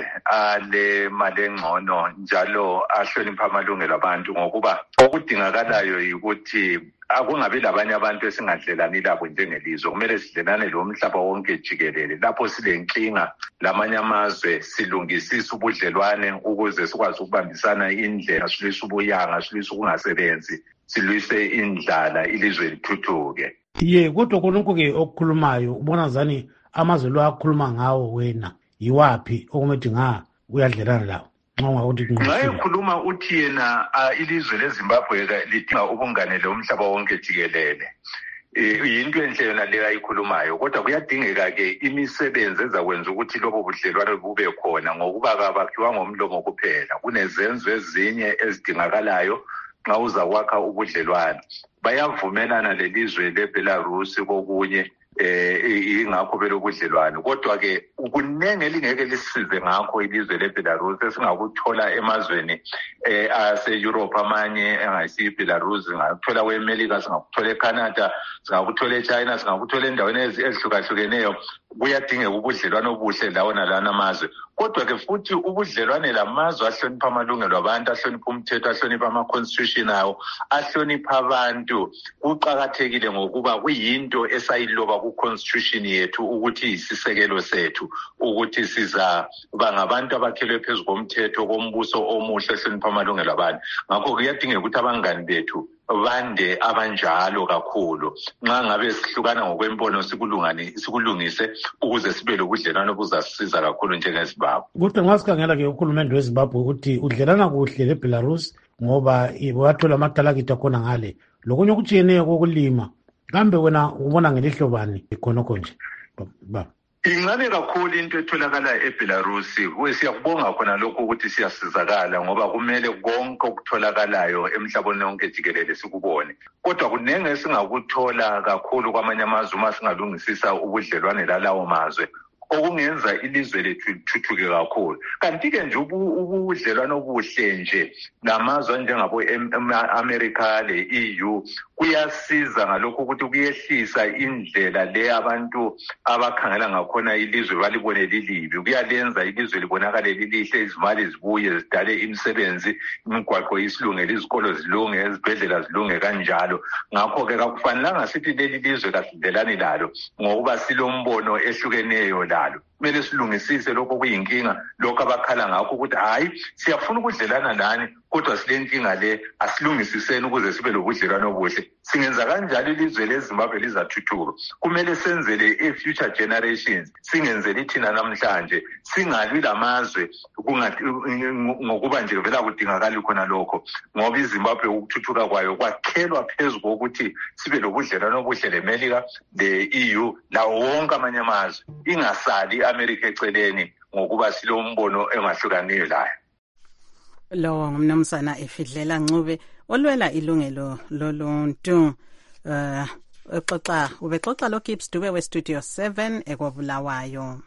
ale mali engcono njalo ahlonipha amalungelo abantu ngokuba okudingakalayo ukuthi akungabi labanye abantu esingadlelani labo njengelizwe. Kumele sidlelane lo mhlaba wonke jikelele. Lapho silenkinga lamanye amazwe silungisise ubudlelwane ukuze sikwazi ukubambisana indlela silwisa ubuyanga, silwisa ukungasebenzi, silwise indlala, ilizwe lithuthuke. Ye kodwa konke okukhulumayo ubona zani amazwe lo akhuluma ngawo wena yiwapi okumedi nga uyadlelana lawo? Nxa ekhuluma uthi yena ilizwe leZimbabwe lidinga ubunganele umhlaba wonke jikelele. Yinto enhle yona leyo ayikhulumayo, kodwa kuyadingeka ke imisebenzi ezakwenza ukuthi lobo budlelwano bube khona ngokuba kabakhiwa ngomlomo kuphela. Kunezenzo ezinye ezidingakalayo nxa uza kwakha ubudlelwano. Bayavumelana lelizwe leBelarus kokunye eh ingakho belo budlelwano, kodwa ke ukunenge elingeke lisize ngakho ilizwe leBelarus esingakuthola emazweni eh ase-Europe amanye engayisi Belarus, singakuthola kweMelika, singakuthola eCanada, singakuthola eChina, singakuthola endaweni ezihlukahlukeneyo. Kuyadingeka ubudlelwano obuhle lawo nalana amazwe, kodwa ke futhi ubudlelwane lamazwe ahlonipha amalungelo abantu, ahlonipha umthetho, ahlonipha ama-constitution awo, ahlonipha abantu. Kuqakathekile ngokuba kuyinto esayiloba ku-constitution yethu ukuthi isisekelo sethu ukuthi siza bangabantu abakhelwe phezu komthetho kombuso omuhle ohlonipha amalungelo abantu. Ngakho kuyadingeka ukuthi abangani bethu bande abanjalo kakhulu. Nxa ngabe sihlukana ngokwembono sikulungani sikulungise ukuze sibe lobudlelwano buzasisiza kakhulu njengeZimbabwe. Kodwa nxa sikhangela ke uhulumende weZimbabwe ukuthi udlelana kuhle leBelarus ngoba wathola amathalakitha khona ngale lokunye okutshiyeneyo kokulima. Kambe wena ubona ngelihlo bani khonokho nje? Ba Incane kakhulu into etholakala eBelarus. Siyakubonga khona lokho ukuthi siyasizakala ngoba kumele konke okutholakalayo emhlabeni wonke jikelele sikubone. Kodwa kunenge esingakuthola kakhulu kwamanye amazwe uma singalungisisa ubudlelwane lalawo mazwe okungenza ilizwe lethu lithuthuke kakhulu. Kanti ke nje ubudlelwane obuhle nje namazwe njengabo America le-E U kuyasiza ngalokho ukuthi kuyehlisa indlela le abantu abakhangela ngakhona ilizwe balibone lilibi. Kuyalenza ilizwe libonakale lilihle, izimali zibuye zidale imisebenzi, imigwaqo isilungele, izikolo zilunge, izibhedlela zilunge kanjalo. Ngakho ke akufanelanga sithi leli lizwe kasidlelani lalo ngokuba silombono ehlukeneyo lalo. kumele silungisise lokho kuyinkinga lokho abakhala ngakho ukuthi hayi siyafuna ukudlelana lani kodwa sile nkinga le asilungisiseni ukuze sibe lobudlelwano obuhle. Singenza kanjalo ilizwe leZimbabwe lizathuthuka. Kumele senzele i-future generations, singenzele thina namhlanje, singalwi lamazwe ngokuba nje vela kudingakala khona lokho, ngoba iZimbabwe ukuthuthuka kwayo kwakhelwa phezu kokuthi sibe lobudlelwano obuhle leMelika, le-E U, lawo wonke amanye amazwe, ingasali iAmerica eceleni ngokuba silombono engahlukaniyo layo. Lo ngumnumzana Efidlela Ncube olwela ilungelo loluntu. Uh, exoxa ubexoxa lo Gibbs Dube we Studio seven ekobulawayo.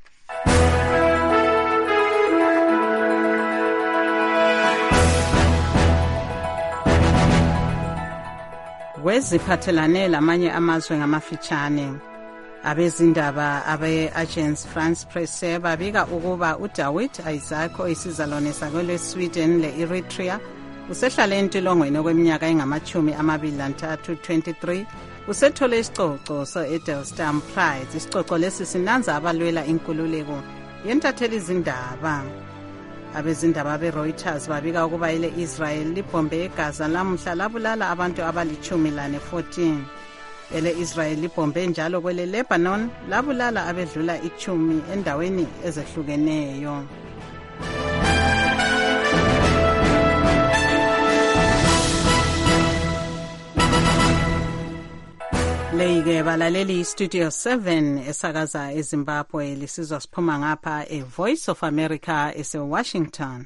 Weziphathelane lamanye amazwe ngamafitshane. Abezindaba abe-Agence France Presse babika ukuba uDawit Isaac oyisizalwane sakwele Sweden le-Eritrea usehlale entolongweni kweminyaka engamachumi amabili lantathu twenty-three usethole isicoco se-Edelstam Prize. Isicoco lesi sinanza abalwela inkululeko yentatheli izindaba. Abezindaba be-Reuters babika ukuba ile Israel libhombe eGaza lamuhla labulala abantu abalichumi lane fourteen. Ele Israel libhombe njalo kwele Lebanon labulala abedlula ichumi endaweni ezehlukeneyo. Leyike balaleli Studio seven esakaza eZimbabwe lisizwa siphuma ngapha e Voice of America ese Washington.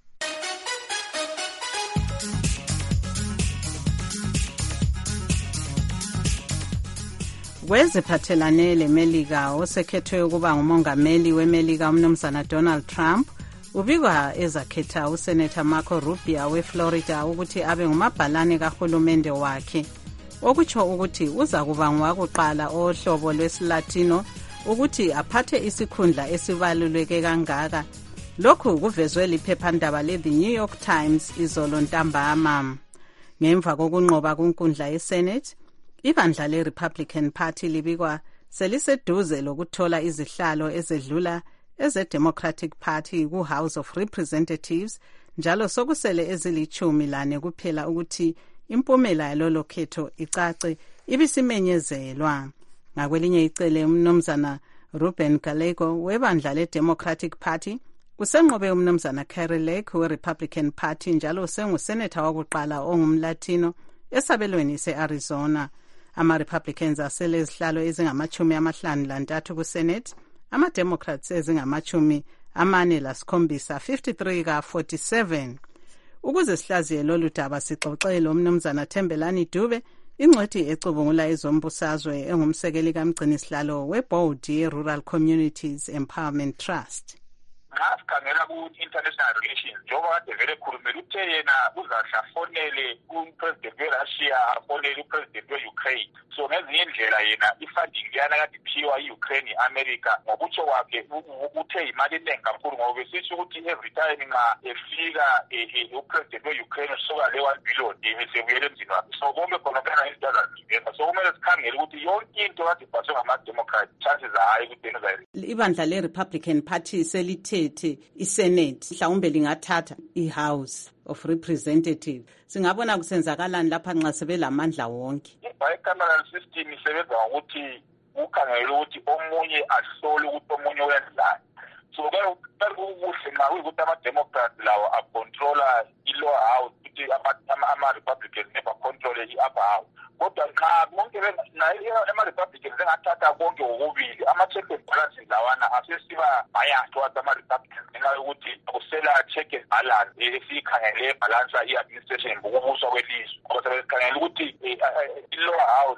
Weziphathelane leMelika osekhethwe ukuba ngumongameli weMelika umnumzana Donald Trump ubikwa ezakhetha uSenator Marco Rubio weFlorida ukuthi abe ngumabhalane kahulumende wakhe, okutsho ukuthi uza kuba ngowakuqala ohlobo lwesiLatino ukuthi aphathe isikhundla esibaluleke kangaka. Lokhu kuvezwe liphephandaba le The New York Times izolo ntambama. Ngemva kokunqoba kunkundla yeSenate, ibandla le-Republican Party libikwa seliseduze lokuthola izihlalo ezedlula eze-Democratic Party ku-House of Representatives, njalo sokusele ezilichumi lane kuphela ukuthi impumela yalolo khetho icace ibisimenyezelwa. Ngakwelinye icele umnumzana Ruben Gallego webandla le-Democratic Party kusenqobe umnumzana Carrie Lake we-Republican Party njalo senguseneta wakuqala ongumlatino esabelweni se-Arizona. Ama-Republicans asele izihlalo ezingamachumi amahlanu lantathu ku-Senate, ama-Democrats ezingamachumi amane lasikhombisa fifty-three ka forty-seven. Ukuze sihlaziye lolu daba sixoxele umnumzana Thembelani Dube, ingcwethi ecubungula ezombusazwe engumsekeli kamgcinisihlalo we-board ye-Rural Communities Empowerment Trust. Ngasikhangela ku-international relations njengoba kade vele khulumela uthe yena uzahla fonele umpresident we-Russia afonele upresident we-Ukraine. So ngezinye indlela yena i-funding leyana kade iphiwa i-Ukraine i-America ngokutsho kwakhe uthe imali eningi kakhulu ngoba besitsho ukuthi every time nxa efika upresident we-Ukraine usuka le one billion ebesebuyela emzini wakhe. So konke khona phela izinto azaziveza. So kumele sikhangele ukuthi yonke into kade ibhaswe ngama-Democrat chances hayi ukuthi enzayile. Ibandla le-Republican Party selithe iSenate mhlawumbe lingathatha iHouse of Representatives. Singabona kusenzakalani lapha nxa sebelamandla wonke. I-bicameral system isebenza ngokuthi ukhangele ukuthi omunye ahlole ukuthi omunye wenzani. So kukuhle nxa kuyikuthi ama-Democrats lawo acontrola i-lower house ukuthi ama-Republicans nebacontrole i-upper house. Kodwa nxa bonke ama-Republicans engathatha konke kokubili, ama-check and balances lawana asesiba biased towards ama-Republicans ngenxa yokuthi kusela check and balance esiyikhangele ebhalansa i-administration ngokubuswa kwelizwe. Ngoba sebesikhangele ukuthi i-lower house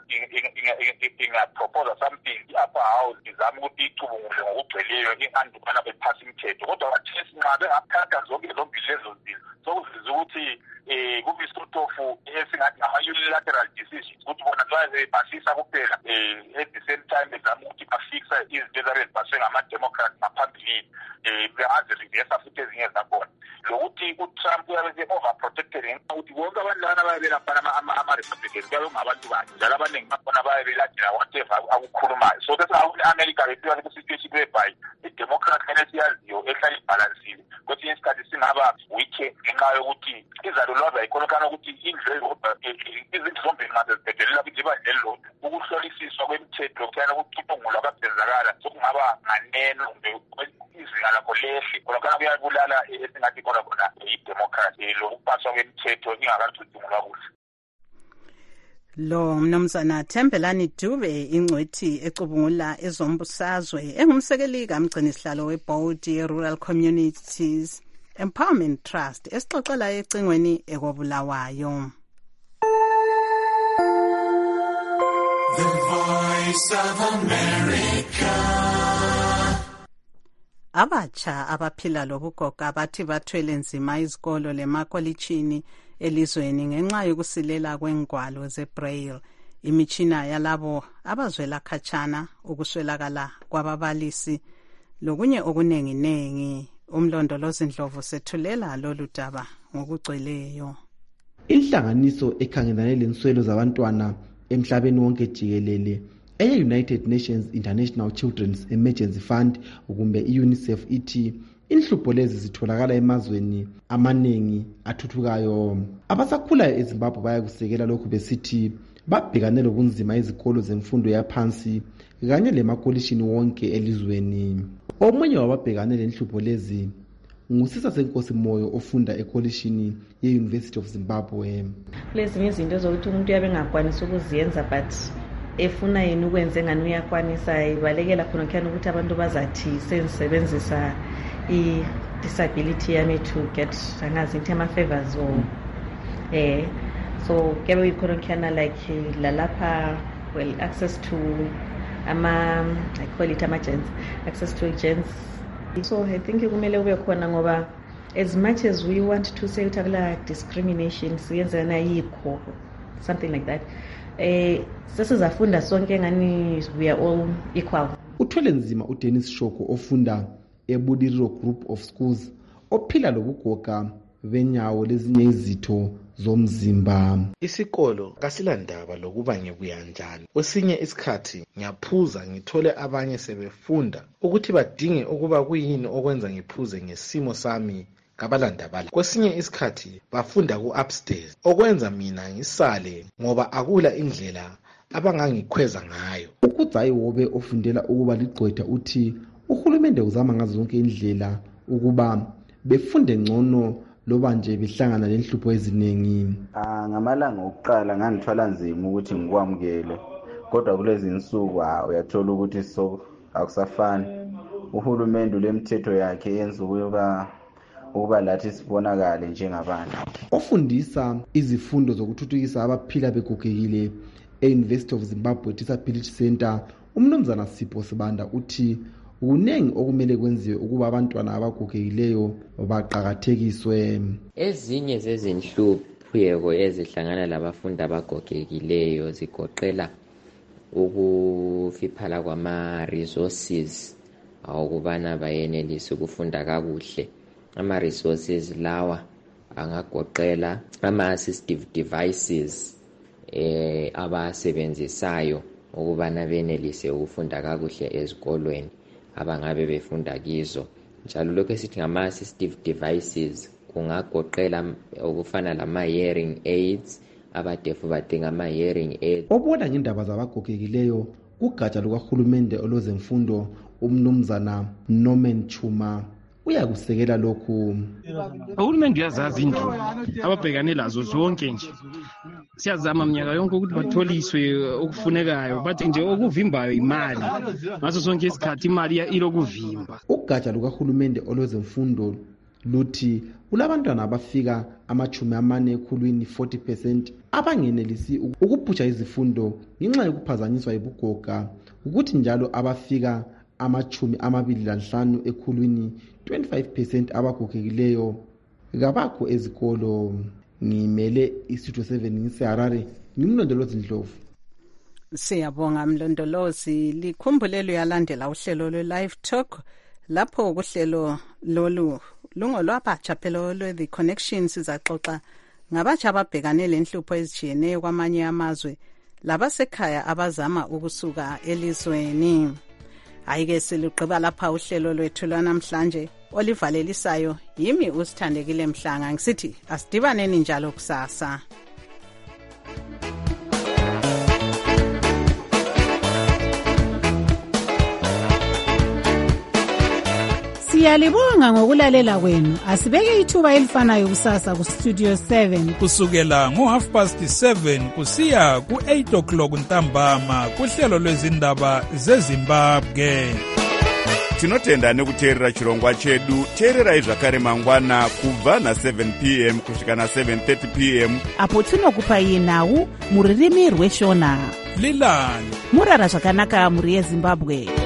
ingaproposa something, i-upper house izame ukuthi icubungule ngokugcweleyo ingandubana bephasa imithetho. Kodwa kathesi nxa bengathatha zonke zombili lezo zinto sokuziza ukuthi um kube sort of esingathi ngama-unilateral decisions ukuthi bona xa bebhasisa kuphela um at the same time bezama ukuthi bafixa izinto ezabe zibhaswe ngama-Democrat ngaphambilini um bengazirivesa futhi ezinye zakhona. Lokuthi uTrump uyabe se-overprotected ngenxa ukuthi bonke abantu labana bayabe belafana ama-Republicans kuyabe kungabantu bakhe njalo abaningi bakhona bayabe belandela whatever akukhulumayo. So bese i-America befika ku-situation whereby khona ukuthi indlu eyodwa izinto zombili ngaze zibhedelela ukuthi iba nelodwa ukuhlolisiswa kwemithetho kuyana ukucubungulwa kwabenzakala sokungaba nganeno kumbe izinga lakho lehle khona khona kuyabulala esingathi khona khona idemocracy lokupaswa kwemithetho ingakacubungulwa kuhle. Lo mnumzana Thembelani Dube ingcwethi ecubungula ezombusazwe engumsekeli kamgcini sihlalo weBoard ye-Rural Communities Empowerment Trust esixoxela ecingweni ekobulawayo. The Voice of America. Abatsha abaphila lobugoga bathi bathwele nzima izikolo lemakolitshini elizweni ngenxa yokusilela kwengwalo zeBraille, imitshina yalabo abazwela khatshana, ukuswelakala kwababalisi lokunye okunenginengi. Umlondolozi Ndlovu sethulela lolu daba ngokugcweleyo. Inhlanganiso ekhangelane lenswelo zabantwana emhlabeni wonke jikelele eye-United Nations International Children's Emergency Fund kumbe i-UNICEF ithi inhlupho lezi zitholakala emazweni amanengi athuthukayo. Abasakhulayo eZimbabwe bayakusekela lokhu besithi babhekane lobunzima izikolo zemfundo yaphansi kanye lemakolishini wonke elizweni. Omunye wababhekane lenhlupho lezi ngusisa Senkosi Moyo ofunda ekolishini ye-University of Zimbabwe. Lezinye izinto zokuthi umuntu uyabe engakwanisi ukuziyenza but efuna yena ukwenza ngani uyakwanisa, ibalekela khona khona ukuthi abantu bazathi sensebenzisa i-disability yami to get angazi into ama-favors or eh so kuyabe ikhona khona like lalapha well access to ama I call it ama-gens, access to gens. So I think kumele kube khona ngoba as much as we want to say utabla discrimination siyenza na yikho something like that, eh sesizafunda sonke ngani we are all equal. Uthwele nzima uDennis Shoko ofunda eBudiriro Group of Schools ophila lobugoga benyawo lezinye izitho zomzimba. Isikolo kasilandaba lokuba ngibuya njani. Kwesinye isikhathi ngiyaphuza ngithole abanye sebefunda ukuthi badinge ukuba kuyini okwenza ngiphuze ngesimo sami kabalandabala. Kwesinye isikhathi bafunda ku-upstairs okwenza mina ngisale ngoba akula indlela abangangikhweza ngayo. Ukudzayi wobe ofundela ukuba ligqwetha uthi uhulumende uzama ngazo zonke indlela ukuba befunde ngcono loba nje behlangana lenhlupho eziningi. Ah ngamalanga okuqala ngangithwala nzima ukuthi ngikwamukele, kodwa kulezi insuku uyathola ukuthi so akusafani. Uhulumende lemithetho yakhe yenza ukuba ukuba lathi sibonakale njengabantu. Ofundisa izifundo zokuthuthukisa abaphila begogekile e-University of Zimbabwe Disability Center, umnumzana Sipho Sibanda uthi kunengi okumele kwenziwe ukuba abantwana abagogekileyo baqhakathekiswe. Ezinye zezinhlupho ezihlangana labafundi abagogekileyo zigoqela ukufiphala kwama-resources awokubana bayenelise ukufunda kakuhle. Ama-resources lawa angagoqela ama-assistive devices eh abasebenzisayo ukubana benelise ukufunda kakuhle ezikolweni abangabe befunda kizo. Njalo lokho esithi ngama-assistive devices kungagoqela okufana lama-hearing aids, abadefu badinga ama-hearing aids. Obona ngendaba zabagogekileyo kugatsha lukahulumende olwezemfundo umnumzana Norman Chuma uyakusekela lokhu. Uhulumende uyazazi indlu ababhekane lazo zonke nje. Siyazama minyaka yonke ukuthi batholiswe okufunekayo, bathi nje okuvimbayo imali. Ngaso sonke isikhathi imali ilokuvimba. Ugatsha lukahulumende olwezemfundo luthi kulabantwana abafika amachumi amane ekhulwini forty percent abangenelisi ukuphutsha izifundo ngenxa yokuphazanyiswa yibugoga, ukuthi njalo abafika amachumi amabili lanhlanu ekhulwini twenty-five percent abagogekileyo kabakho ezikolo. Ngimele istudio seven ngiseharare, ngimlondolozi Ndlovu. Siyabonga mlondolozi. Likhumbulelo yalandela uhlelo lwe-Live Talk lapho uhlelo lolu lungolwabatsha phela lwe-The Connection. Sizaxoxa ngabatsha ababhekane lenhlupho ezijiyeneyo kwamanye amazwe labasekhaya abazama ukusuka elizweni. Ayike siluqhiba lapha uhlelo lwethu lwanamhlanje. olivalelisayo yimi uSithandekile Mhlanga ngisithi asidibaneni njalo kusasa. Siyalibonga ngokulalela kwenu. Asibeke ithuba elifanayo kusasa ku Studio seven kusukela ngo half past seven kusiya ku eight o'clock ntambama kuhlelo lwezindaba zeZimbabwe. Tinotenda nekuteerera chirongwa chedu. Teererai zvakare mangwana kubva na seven p m kusvika na seven thirty p m apo tinokupai nhau muririmi rweshona. Lilani murara zvakanaka muri yeZimbabwe.